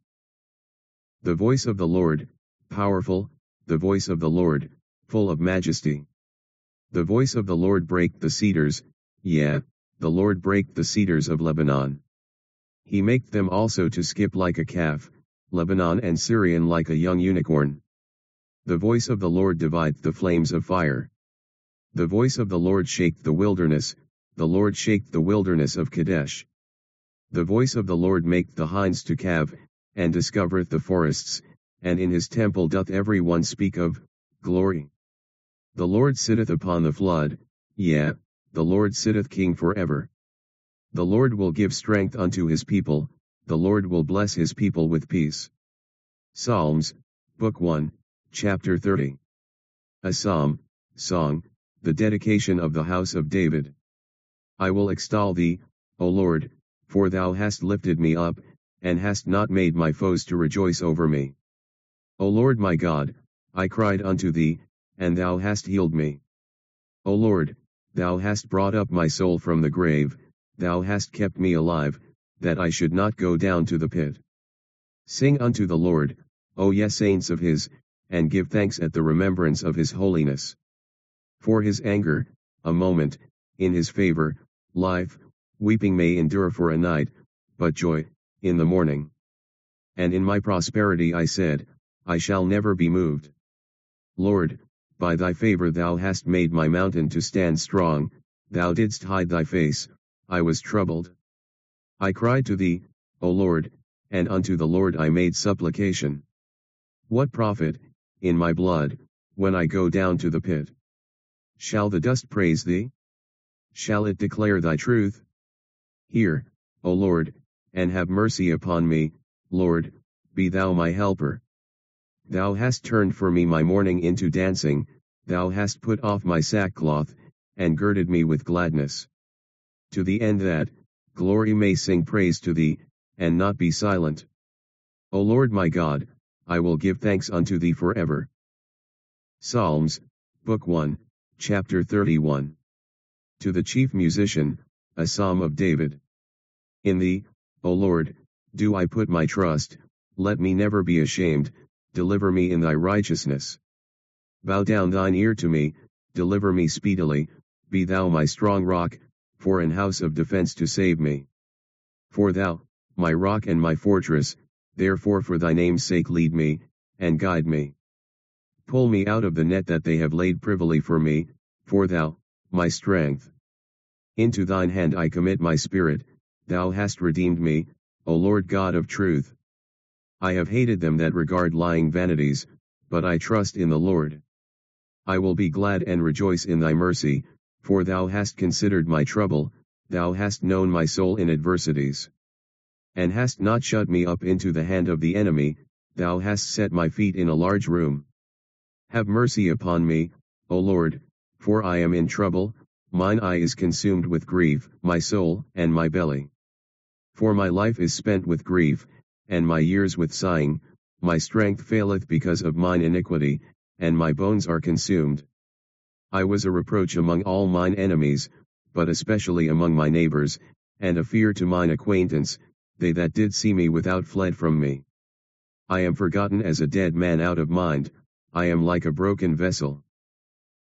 Speaker 1: The voice of the Lord, powerful, the voice of the Lord, full of majesty. The voice of the Lord brake the cedars, yea, the Lord brake the cedars of Lebanon. He maketh them also to skip like a calf, Lebanon and Syrian like a young unicorn. The voice of the Lord divideth the flames of fire. The voice of the Lord shaketh the wilderness, the Lord shaketh the wilderness of Kadesh. The voice of the Lord maketh the hinds to calve, and discovereth the forests, and in his temple doth every one speak of glory. The Lord sitteth upon the flood, yea, the Lord sitteth king forever. The Lord will give strength unto his people, the Lord will bless his people with peace. Psalms, Book 1, Chapter 30. A Psalm, Song, the dedication of the house of David. I will extol thee, O Lord, for thou hast lifted me up, and hast not made my foes to rejoice over me. O Lord my God, I cried unto thee, and thou hast healed me. O Lord, thou hast brought up my soul from the grave, thou hast kept me alive, that I should not go down to the pit. Sing unto the Lord, O ye saints of his, and give thanks at the remembrance of his holiness. For his anger, a moment, in his favor, life, weeping may endure for a night, but joy, in the morning. And in my prosperity I said, I shall never be moved. Lord, by thy favor thou hast made my mountain to stand strong, thou didst hide thy face, I was troubled. I cried to thee, O Lord, and unto the Lord I made supplication. What profit, in my blood, when I go down to the pit? Shall the dust praise thee? Shall it declare thy truth? Hear, O Lord, and have mercy upon me, Lord, be thou my helper. Thou hast turned for me my mourning into dancing, thou hast put off my sackcloth, and girded me with gladness. To the end that, glory may sing praise to thee, and not be silent. O Lord my God, I will give thanks unto thee forever. Psalms, Book 1, Chapter 31. To the chief musician, a Psalm of David. In thee, O Lord, do I put my trust, let me never be ashamed, deliver me in thy righteousness. Bow down thine ear to me, deliver me speedily, be thou my strong rock, for an house of defense to save me. For thou, my rock and my fortress, therefore for thy name's sake lead me, and guide me. Pull me out of the net that they have laid privily for me, for thou, my strength. Into thine hand I commit my spirit, thou hast redeemed me, O Lord God of truth. I have hated them that regard lying vanities, but I trust in the Lord. I will be glad and rejoice in thy mercy, for thou hast considered my trouble, thou hast known my soul in adversities. And hast not shut me up into the hand of the enemy, thou hast set my feet in a large room. Have mercy upon me, O Lord, for I am in trouble, mine eye is consumed with grief, my soul, and my belly. For my life is spent with grief, and my years with sighing, my strength faileth because of mine iniquity, and my bones are consumed. I was a reproach among all mine enemies, but especially among my neighbors, and a fear to mine acquaintance, they that did see me without fled from me. I am forgotten as a dead man out of mind, I am like a broken vessel.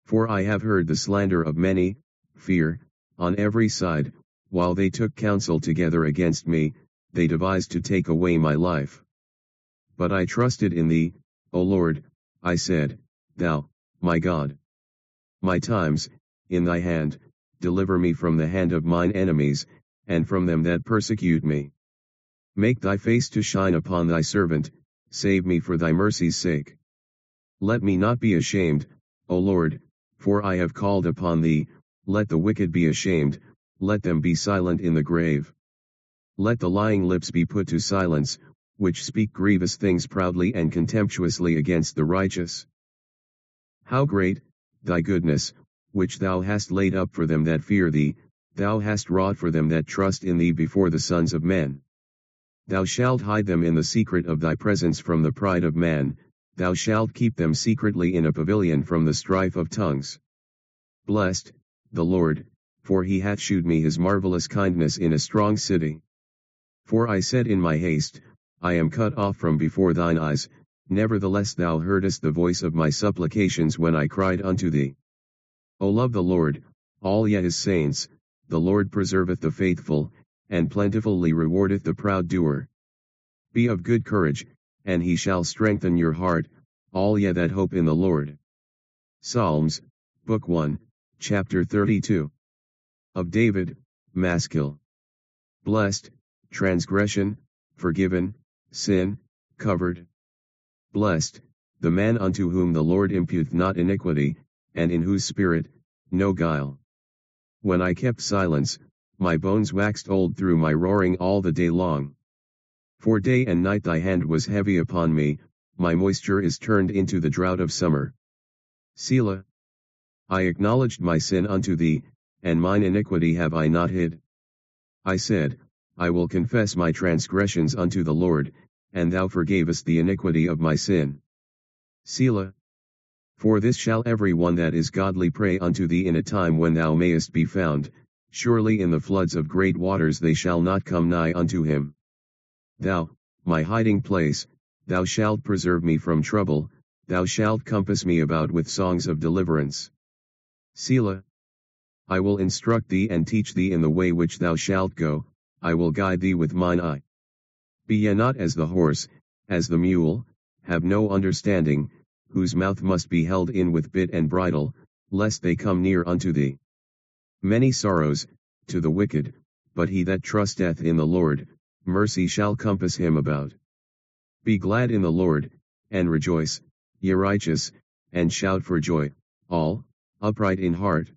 Speaker 1: For I have heard the slander of many, fear, on every side, while they took counsel together against me, they devised to take away my life. But I trusted in thee, O Lord, I said, Thou, my God. My times, in thy hand, deliver me from the hand of mine enemies, and from them that persecute me. Make thy face to shine upon thy servant, save me for thy mercy's sake. Let me not be ashamed, O Lord, for I have called upon thee. Let the wicked be ashamed, let them be silent in the grave. Let the lying lips be put to silence, which speak grievous things proudly and contemptuously against the righteous. How great, thy goodness, which thou hast laid up for them that fear thee, thou hast wrought for them that trust in thee before the sons of men. Thou shalt hide them in the secret of thy presence from the pride of man, thou shalt keep them secretly in a pavilion from the strife of tongues. Blessed, the Lord, for he hath shewed me his marvelous kindness in a strong city. For I said in my haste, I am cut off from before thine eyes, nevertheless thou heardest the voice of my supplications when I cried unto thee. O love the Lord, all ye his saints, the Lord preserveth the faithful, and plentifully rewardeth the proud doer. Be of good courage, and he shall strengthen your heart, all ye that hope in the Lord. Psalms, Book 1, Chapter 32. Of David, Maskil. Blessed, transgression, forgiven, sin, covered. Blessed, the man unto whom the Lord imputeth not iniquity, and in whose spirit, no guile. When I kept silence, my bones waxed old through my roaring all the day long. For day and night thy hand was heavy upon me, my moisture is turned into the drought of summer. Selah. I acknowledged my sin unto thee, and mine iniquity have I not hid. I said, I will confess my transgressions unto the Lord, and thou forgavest the iniquity of my sin. Selah. For this shall every one that is godly pray unto thee in a time when thou mayest be found, surely in the floods of great waters they shall not come nigh unto him. Thou, my hiding place, thou shalt preserve me from trouble, thou shalt compass me about with songs of deliverance. Selah. I will instruct thee and teach thee in the way which thou shalt go, I will guide thee with mine eye. Be ye not as the horse, as the mule, have no understanding, whose mouth must be held in with bit and bridle, lest they come near unto thee. Many sorrows, to the wicked, but he that trusteth in the Lord, mercy shall compass him about. Be glad in the Lord, and rejoice, ye righteous, and shout for joy, all, upright in heart.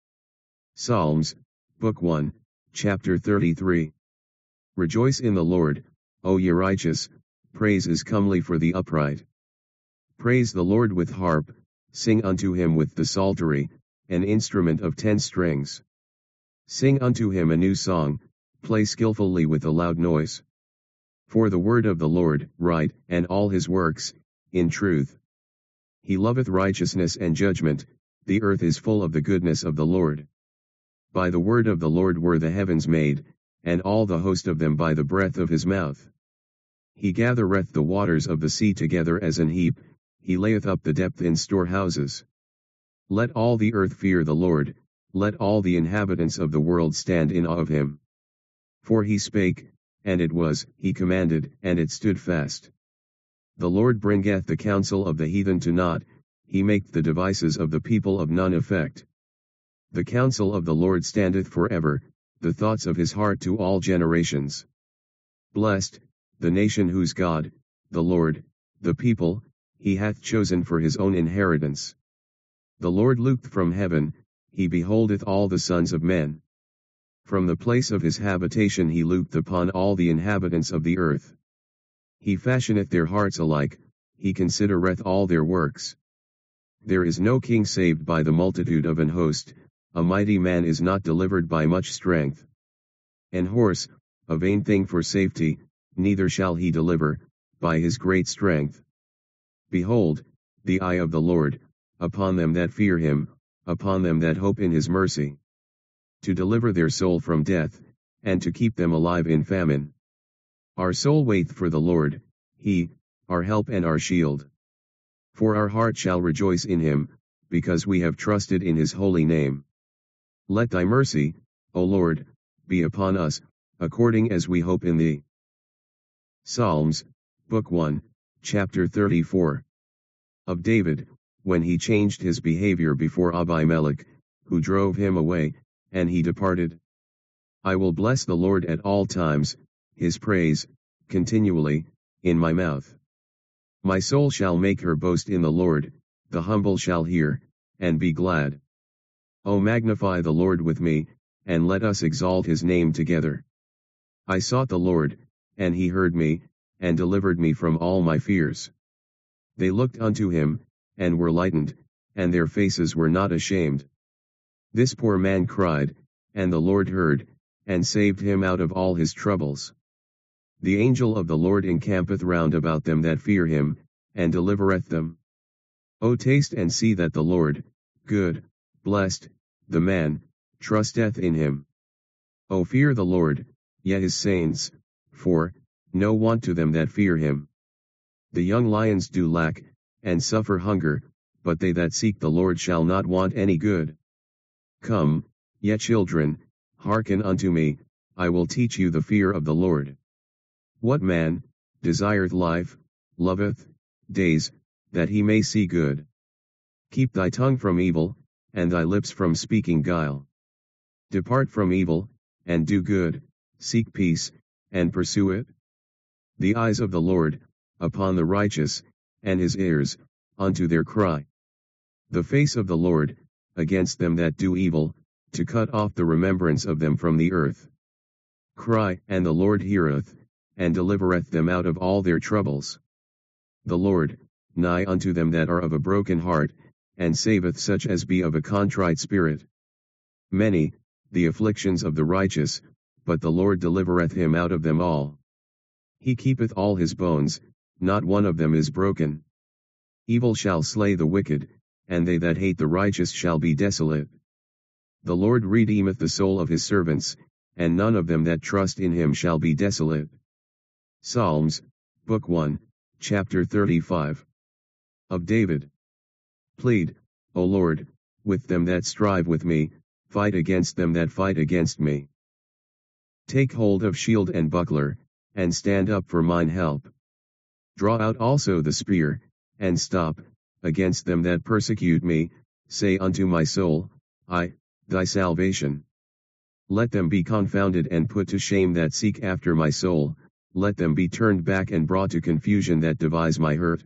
Speaker 1: Psalms, Book 1, Chapter 33. Rejoice in the Lord, O ye righteous, praise is comely for the upright. Praise the Lord with harp, sing unto him with the psaltery, an instrument of 10 strings. Sing unto him a new song, play skillfully with a loud noise. For the word of the Lord, right, and all his works, in truth. He loveth righteousness and judgment, the earth is full of the goodness of the Lord. By the word of the Lord were the heavens made, and all the host of them by the breath of his mouth. He gathereth the waters of the sea together as an heap, he layeth up the depth in storehouses. Let all the earth fear the Lord, let all the inhabitants of the world stand in awe of him. For he spake, and it was, he commanded, and it stood fast. The Lord bringeth the counsel of the heathen to naught, he maketh the devices of the people of none effect. The counsel of the Lord standeth forever, the thoughts of his heart to all generations. Blessed, the nation whose God, the Lord, the people, he hath chosen for his own inheritance. The Lord looked from heaven, he beholdeth all the sons of men. From the place of his habitation he looked upon all the inhabitants of the earth. He fashioneth their hearts alike, he considereth all their works. There is no king saved by the multitude of an host, a mighty man is not delivered by much strength. An horse, a vain thing for safety, neither shall he deliver, by his great strength. Behold, the eye of the Lord, upon them that fear him, upon them that hope in his mercy. To deliver their soul from death, and to keep them alive in famine. Our soul waiteth for the Lord, he, our help and our shield. For our heart shall rejoice in him, because we have trusted in his holy name. Let thy mercy, O Lord, be upon us, according as we hope in thee. Psalms, Book 1, Chapter 34. Of David, when he changed his behavior before Abimelech, who drove him away, and he departed. I will bless the Lord at all times, his praise, continually, in my mouth. My soul shall make her boast in the Lord, the humble shall hear, and be glad. O magnify the Lord with me, and let us exalt his name together. I sought the Lord, and he heard me, and delivered me from all my fears. They looked unto him, and were lightened, and their faces were not ashamed. This poor man cried, and the Lord heard, and saved him out of all his troubles. The angel of the Lord encampeth round about them that fear him, and delivereth them. O taste and see that the Lord, good, blessed, the man, trusteth in him. O fear the Lord, ye his saints, for, no want to them that fear him. The young lions do lack, and suffer hunger, but they that seek the Lord shall not want any good. Come, ye children, hearken unto me, I will teach you the fear of the Lord. What man desireth life, loveth days, that he may see good? Keep thy tongue from evil, and thy lips from speaking guile. Depart from evil, and do good, seek peace, and pursue it. The eyes of the Lord, upon the righteous, and his ears, unto their cry. The face of the Lord, against them that do evil, to cut off the remembrance of them from the earth. Cry, and the Lord heareth, and delivereth them out of all their troubles. The Lord, nigh unto them that are of a broken heart, and saveth such as be of a contrite spirit. Many, the afflictions of the righteous, but the Lord delivereth him out of them all. He keepeth all his bones, not one of them is broken. Evil shall slay the wicked, and they that hate the righteous shall be desolate. The Lord redeemeth the soul of his servants, and none of them that trust in him shall be desolate. Psalms, Book 1, Chapter 35. Of David. Plead, O Lord, with them that strive with me, fight against them that fight against me. Take hold of shield and buckler, and stand up for mine help. Draw out also the spear, and stop, against them that persecute me, say unto my soul, I, thy salvation. Let them be confounded and put to shame that seek after my soul, let them be turned back and brought to confusion that devise my hurt.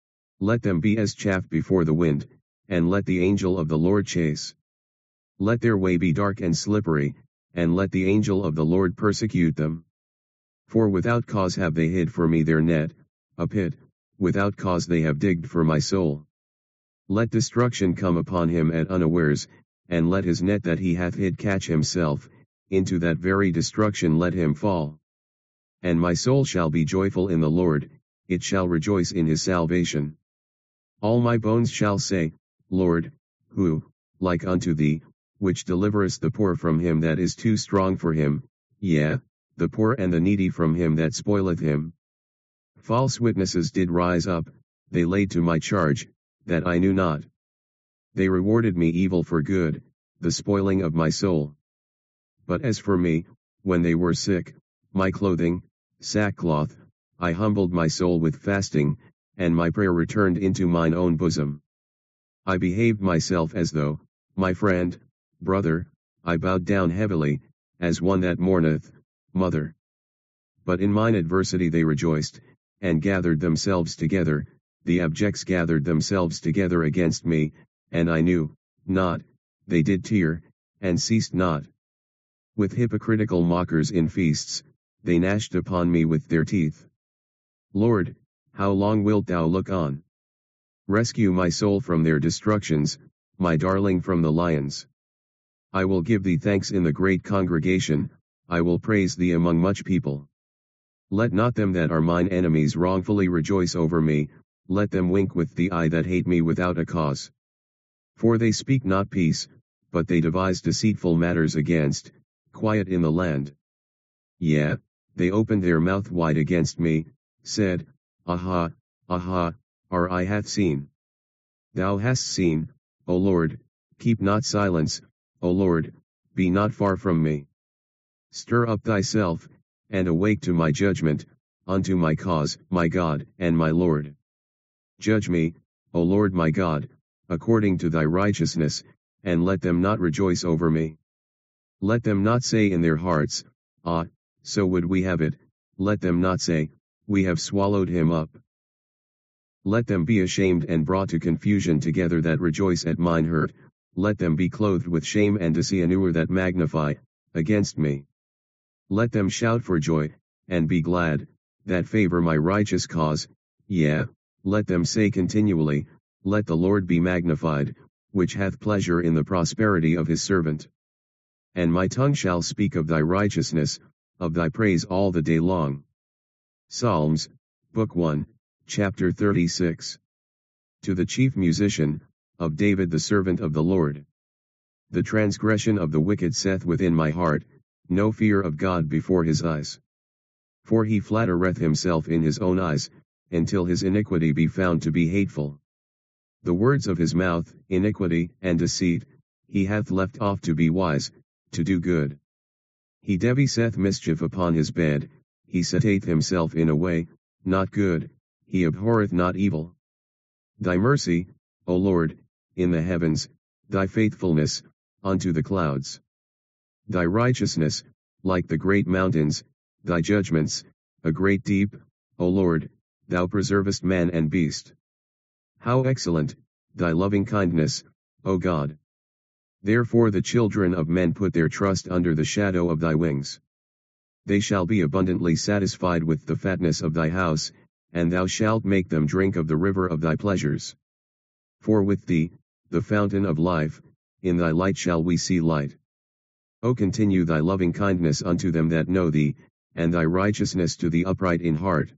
Speaker 1: Let them be as chaff before the wind, and let the angel of the Lord chase. Let their way be dark and slippery, and let the angel of the Lord persecute them. For without cause have they hid for me their net, a pit, without cause they have digged for my soul. Let destruction come upon him at unawares, and let his net that he hath hid catch himself, into that very destruction let him fall. And my soul shall be joyful in the Lord, it shall rejoice in his salvation. All my bones shall say, Lord, who, like unto thee, which deliverest the poor from him that is too strong for him, yea, the poor and the needy from him that spoileth him. False witnesses did rise up, they laid to my charge, that I knew not. They rewarded me evil for good, the spoiling of my soul. But as for me, when they were sick, my clothing, sackcloth, I humbled my soul with fasting, and my prayer returned into mine own bosom. I behaved myself as though, my friend, brother, I bowed down heavily, as one that mourneth, mother. But in mine adversity they rejoiced, and gathered themselves together, the abjects gathered themselves together against me, and I knew not, they did tear, and ceased not. With hypocritical mockers in feasts, they gnashed upon me with their teeth. Lord, how long wilt thou look on? Rescue my soul from their destructions, my darling from the lions. I will give thee thanks in the great congregation, I will praise thee among much people. Let not them that are mine enemies wrongfully rejoice over me, let them wink with the eye that hate me without a cause. For they speak not peace, but they devise deceitful matters against, quiet in the land. Yea, they opened their mouth wide against me, said, Aha, aha, our eye hath seen. Thou hast seen, O Lord, keep not silence, O Lord, be not far from me. Stir up thyself, and awake to my judgment, unto my cause, my God, and my Lord. Judge me, O Lord my God, according to thy righteousness, and let them not rejoice over me. Let them not say in their hearts, Ah, so would we have it, let them not say, We have swallowed him up. Let them be ashamed and brought to confusion together that rejoice at mine hurt, let them be clothed with shame and dishonor that magnify against me. Let them shout for joy, and be glad, that favor my righteous cause, yea, let them say continually, Let the Lord be magnified, which hath pleasure in the prosperity of his servant. And my tongue shall speak of thy righteousness, of thy praise all the day long. Psalms, Book 1, Chapter 36. To the chief musician, of David the servant of the Lord. The transgression of the wicked saith within my heart, no fear of God before his eyes. For he flattereth himself in his own eyes, until his iniquity be found to be hateful. The words of his mouth, iniquity and deceit, he hath left off to be wise, to do good. He deviseth mischief upon his bed, he setteth himself in a way, not good, he abhorreth not evil. Thy mercy, O Lord, in the heavens, thy faithfulness, unto the clouds. Thy righteousness, like the great mountains, thy judgments, a great deep, O Lord, thou preservest man and beast. How excellent, thy loving kindness, O God! Therefore the children of men put their trust under the shadow of thy wings. They shall be abundantly satisfied with the fatness of thy house, and thou shalt make them drink of the river of thy pleasures. For with thee, the fountain of life, in thy light shall we see light. O continue thy loving kindness unto them that know thee, and thy righteousness to the upright in heart.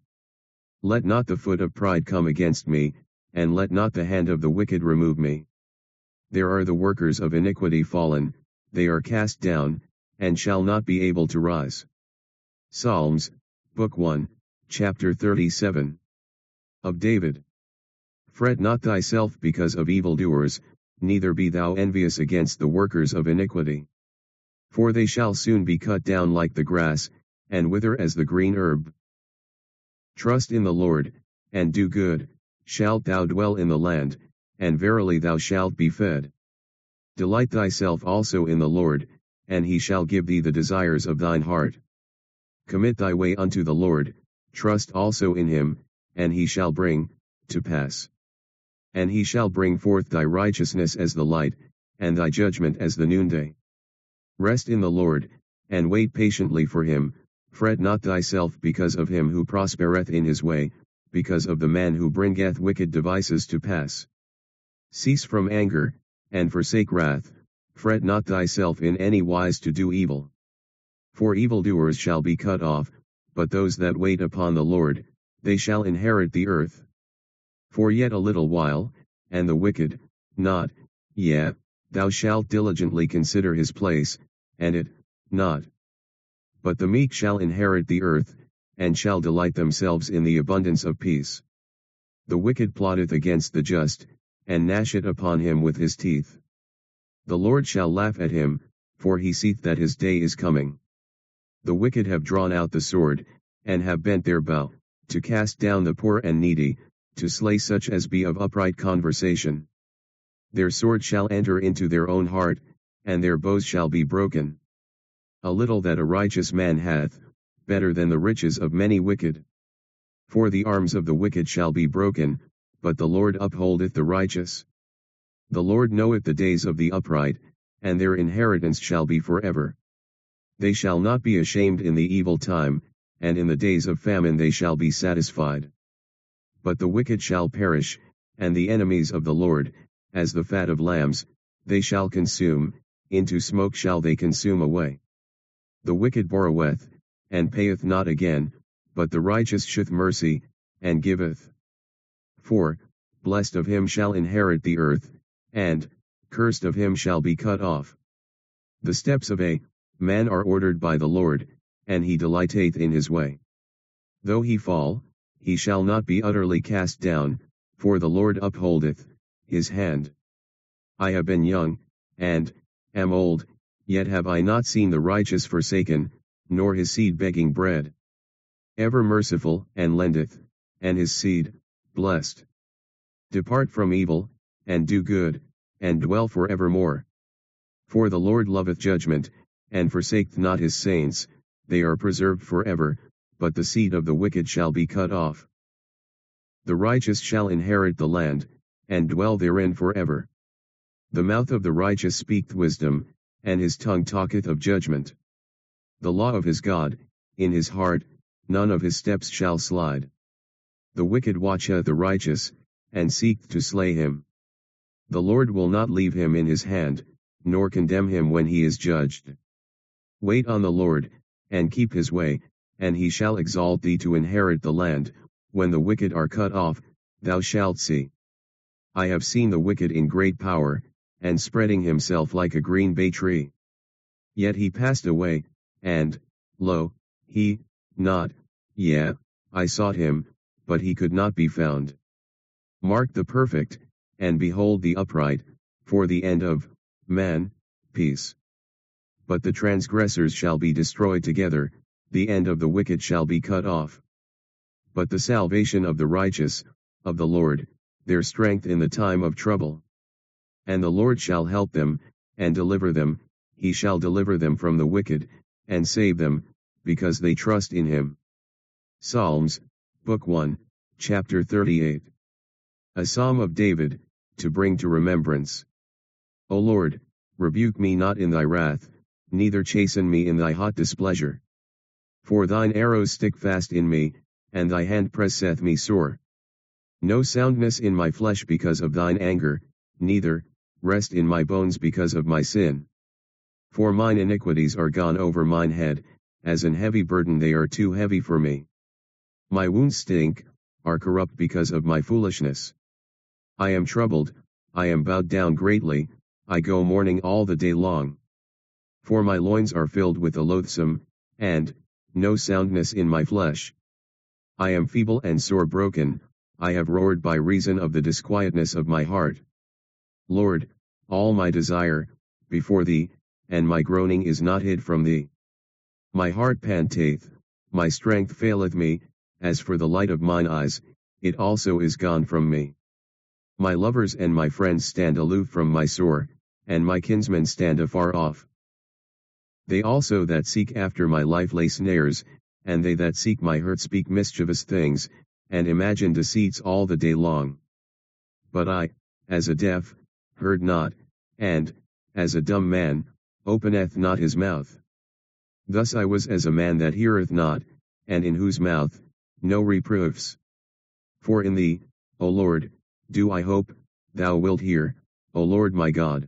Speaker 1: Let not the foot of pride come against me, and let not the hand of the wicked remove me. There are the workers of iniquity fallen, they are cast down, and shall not be able to rise. Psalms, Book 1, Chapter 37. Of David. Fret not thyself because of evildoers, neither be thou envious against the workers of iniquity. For they shall soon be cut down like the grass, and wither as the green herb. Trust in the Lord, and do good, shalt thou dwell in the land, and verily thou shalt be fed. Delight thyself also in the Lord, and he shall give thee the desires of thine heart. Commit thy way unto the Lord, trust also in him, and he shall bring to pass. And he shall bring forth thy righteousness as the light, and thy judgment as the noonday. Rest in the Lord, and wait patiently for him, fret not thyself because of him who prospereth in his way, because of the man who bringeth wicked devices to pass. Cease from anger, and forsake wrath, fret not thyself in any wise to do evil. For evildoers shall be cut off, but those that wait upon the Lord, they shall inherit the earth. For yet a little while, and the wicked, not, yea, thou shalt diligently consider his place, and it, not. But the meek shall inherit the earth, and shall delight themselves in the abundance of peace. The wicked plotteth against the just, and gnasheth upon him with his teeth. The Lord shall laugh at him, for he seeth that his day is coming. The wicked have drawn out the sword, and have bent their bow, to cast down the poor and needy, to slay such as be of upright conversation. Their sword shall enter into their own heart, and their bows shall be broken. A little that a righteous man hath, better than the riches of many wicked. For the arms of the wicked shall be broken, but the Lord upholdeth the righteous. The Lord knoweth the days of the upright, and their inheritance shall be forever. They shall not be ashamed in the evil time, and in the days of famine they shall be satisfied. But the wicked shall perish, and the enemies of the Lord, as the fat of lambs, they shall consume, into smoke shall they consume away. The wicked borroweth, and payeth not again, but the righteous sheweth mercy, and giveth. For, blessed of him shall inherit the earth, and, cursed of him shall be cut off. The steps of a man are ordered by the Lord, and he delighteth in his way. Though he fall, he shall not be utterly cast down, for the Lord upholdeth his hand. I have been young, and am old, yet have I not seen the righteous forsaken, nor his seed begging bread. Ever merciful, and lendeth, and his seed, blessed. Depart from evil, and do good, and dwell for evermore. For the Lord loveth judgment, and forsaketh not his saints, they are preserved for ever, but the seed of the wicked shall be cut off. The righteous shall inherit the land, and dwell therein for ever. The mouth of the righteous speaketh wisdom, and his tongue talketh of judgment. The law of his God, in his heart, none of his steps shall slide. The wicked watcheth the righteous, and seeketh to slay him. The Lord will not leave him in his hand, nor condemn him when he is judged. Wait on the Lord, and keep his way, and he shall exalt thee to inherit the land. When the wicked are cut off, thou shalt see. I have seen the wicked in great power, and spreading himself like a green bay tree. Yet he passed away, and, lo, he, not, I sought him, but he could not be found. Mark the perfect, and behold the upright, for the end of man, peace. But the transgressors shall be destroyed together, the end of the wicked shall be cut off. But the salvation of the righteous, of the Lord, their strength in the time of trouble. And the Lord shall help them, and deliver them, he shall deliver them from the wicked, and save them, because they trust in him. Psalms, Book 1, Chapter 38. A Psalm of David, to bring to remembrance. O Lord, rebuke me not in thy wrath, neither chasten me in thy hot displeasure. For thine arrows stick fast in me, and thy hand presseth me sore. No soundness in my flesh because of thine anger, neither rest in my bones because of my sin. For mine iniquities are gone over mine head, as an heavy burden they are too heavy for me. My wounds stink, are corrupt because of my foolishness. I am troubled, I am bowed down greatly, I go mourning all the day long. For my loins are filled with a loathsome, and no soundness in my flesh. I am feeble and sore broken, I have roared by reason of the disquietness of my heart. Lord, all my desire, before thee, and my groaning is not hid from thee. My heart panteth, my strength faileth me, as for the light of mine eyes, it also is gone from me. My lovers and my friends stand aloof from my sore, and my kinsmen stand afar off. They also that seek after my life lay snares, and they that seek my hurt speak mischievous things, and imagine deceits all the day long. But I, as a deaf, heard not, and, as a dumb man, openeth not his mouth. Thus I was as a man that heareth not, and in whose mouth, no reproofs. For in thee, O Lord, do I hope, thou wilt hear, O Lord my God.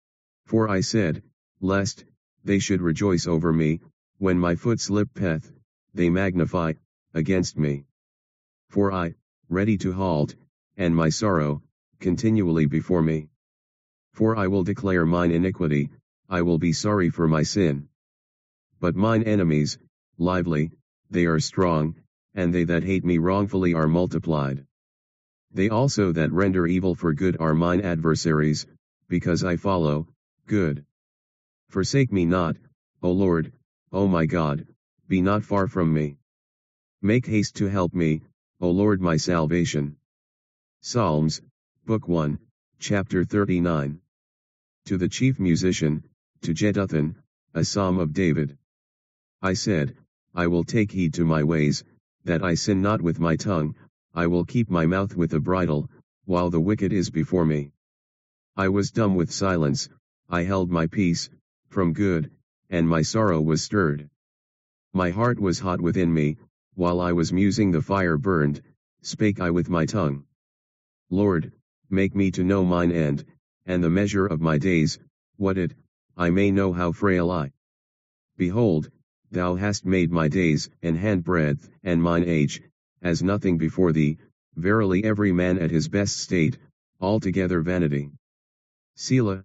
Speaker 1: For I said, lest they should rejoice over me, when my foot slippeth, they magnify against me. For I, ready to halt, and my sorrow, continually before me. For I will declare mine iniquity, I will be sorry for my sin. But mine enemies, lively, they are strong, and they that hate me wrongfully are multiplied. They also that render evil for good are mine adversaries, because I follow good. Forsake me not, O Lord, O my God, be not far from me. Make haste to help me, O Lord my salvation. Psalms, Book 1, Chapter 39. To the chief musician, to Jeduthun, a psalm of David. I said, I will take heed to my ways, that I sin not with my tongue, I will keep my mouth with a bridle, while the wicked is before me. I was dumb with silence, I held my peace, from good, and my sorrow was stirred. My heart was hot within me, while I was musing the fire burned, spake I with my tongue. Lord, make me to know mine end, and the measure of my days, what I may know how frail I. Behold, thou hast made my days an handbreadth, and mine age, as nothing before thee, verily every man at his best state, altogether vanity. Selah.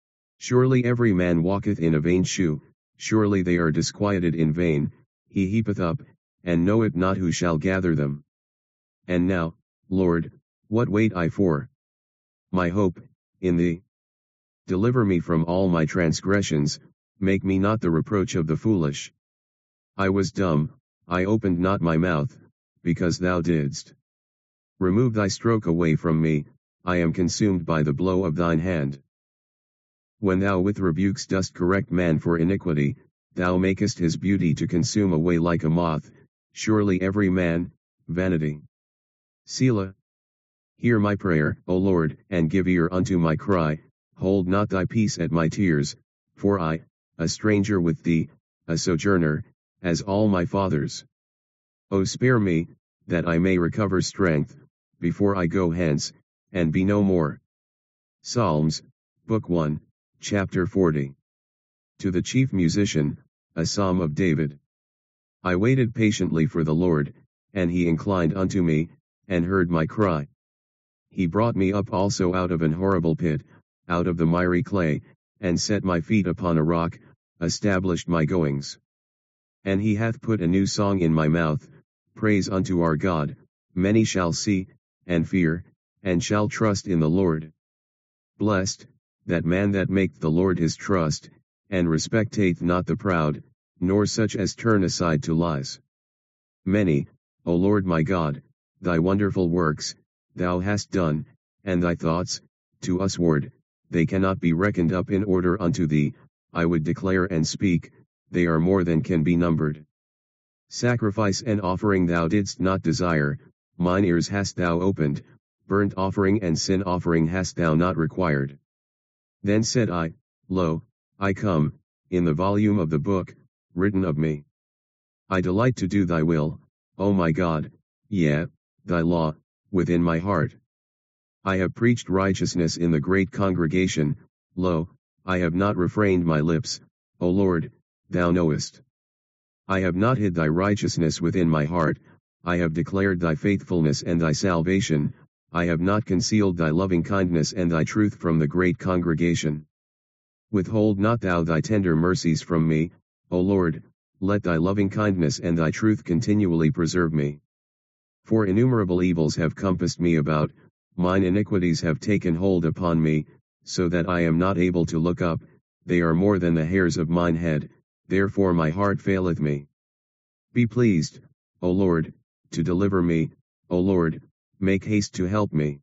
Speaker 1: Surely every man walketh in a vain shew, surely they are disquieted in vain, he heapeth up, and knoweth not who shall gather them. And now, Lord, what wait I for? My hope, in thee. Deliver me from all my transgressions, make me not the reproach of the foolish. I was dumb, I opened not my mouth, because thou didst. Remove thy stroke away from me, I am consumed by the blow of thine hand. When thou with rebukes dost correct man for iniquity, thou makest his beauty to consume away like a moth, surely every man, vanity. Selah. Hear my prayer, O Lord, and give ear unto my cry, hold not thy peace at my tears, for I, a stranger with thee, a sojourner, as all my fathers. O spare me, that I may recover strength, before I go hence, and be no more. Psalms, Book 1, Chapter 40. To the chief musician, a psalm of David. I waited patiently for the Lord, and he inclined unto me, and heard my cry. He brought me up also out of an horrible pit, out of the miry clay, and set my feet upon a rock, established my goings. And he hath put a new song in my mouth, praise unto our God. Many shall see, and fear, and shall trust in the Lord. Blessed, that man that maketh the Lord his trust, and respecteth not the proud, nor such as turn aside to lies. Many, O Lord my God, thy wonderful works, thou hast done, and thy thoughts, to usward, they cannot be reckoned up in order unto thee. I would declare and speak, they are more than can be numbered. Sacrifice and offering thou didst not desire, mine ears hast thou opened, burnt offering and sin offering hast thou not required. Then said I, Lo, I come, in the volume of the book, written of me. I delight to do thy will, O my God, yea, thy law, within my heart. I have preached righteousness in the great congregation, lo, I have not refrained my lips, O Lord, thou knowest. I have not hid thy righteousness within my heart, I have declared thy faithfulness and thy salvation, I have not concealed thy loving kindness and thy truth from the great congregation. Withhold not thou thy tender mercies from me, O Lord, let thy loving kindness and thy truth continually preserve me. For innumerable evils have compassed me about, mine iniquities have taken hold upon me, so that I am not able to look up, they are more than the hairs of mine head, therefore my heart faileth me. Be pleased, O Lord, to deliver me, O Lord, make haste to help me.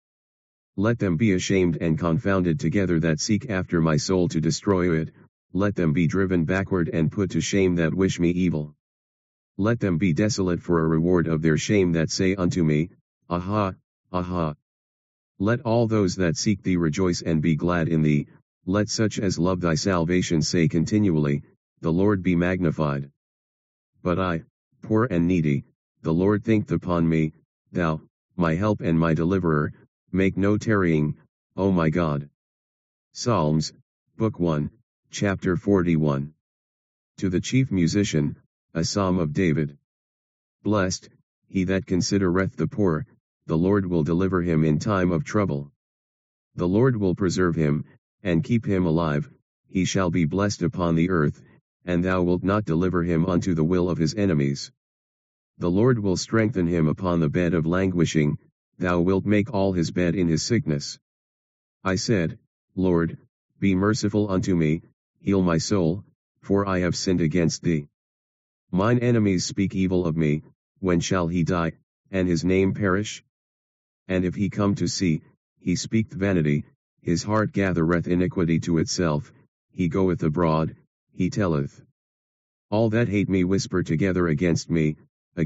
Speaker 1: Let them be ashamed and confounded together that seek after my soul to destroy it, let them be driven backward and put to shame that wish me evil. Let them be desolate for a reward of their shame that say unto me, Aha, aha. Let all those that seek thee rejoice and be glad in thee, let such as love thy salvation say continually, the Lord be magnified. But I, poor and needy, the Lord thinketh upon me, thou, my help and my deliverer, make no tarrying, O my God. Psalms, Book 1, Chapter 41. To the chief musician, a psalm of David. Blessed, he that considereth the poor, the Lord will deliver him in time of trouble. The Lord will preserve him, and keep him alive, he shall be blessed upon the earth, and thou wilt not deliver him unto the will of his enemies. The Lord will strengthen him upon the bed of languishing, thou wilt make all his bed in his sickness. I said, Lord, be merciful unto me, heal my soul, for I have sinned against thee. Mine enemies speak evil of me, when shall he die, and his name perish? And if he come to see, he speaketh vanity, his heart gathereth iniquity to itself, he goeth abroad, he telleth. All that hate me whisper together against me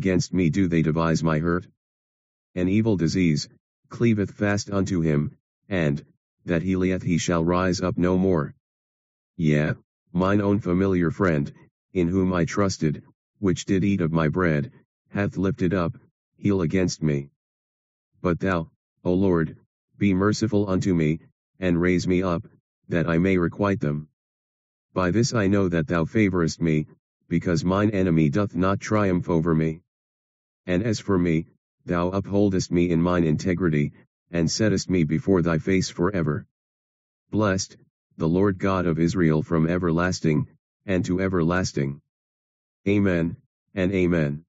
Speaker 1: do they devise my hurt. An evil disease, cleaveth fast unto him, and, that he lieth he shall rise up no more. Yea, mine own familiar friend, in whom I trusted, which did eat of my bread, hath lifted up heel against me. But thou, O Lord, be merciful unto me, and raise me up, that I may requite them. By this I know that thou favorest me, because mine enemy doth not triumph over me. And as for me, thou upholdest me in mine integrity, and settest me before thy face forever. Blessed, the Lord God of Israel from everlasting, and to everlasting. Amen, and Amen.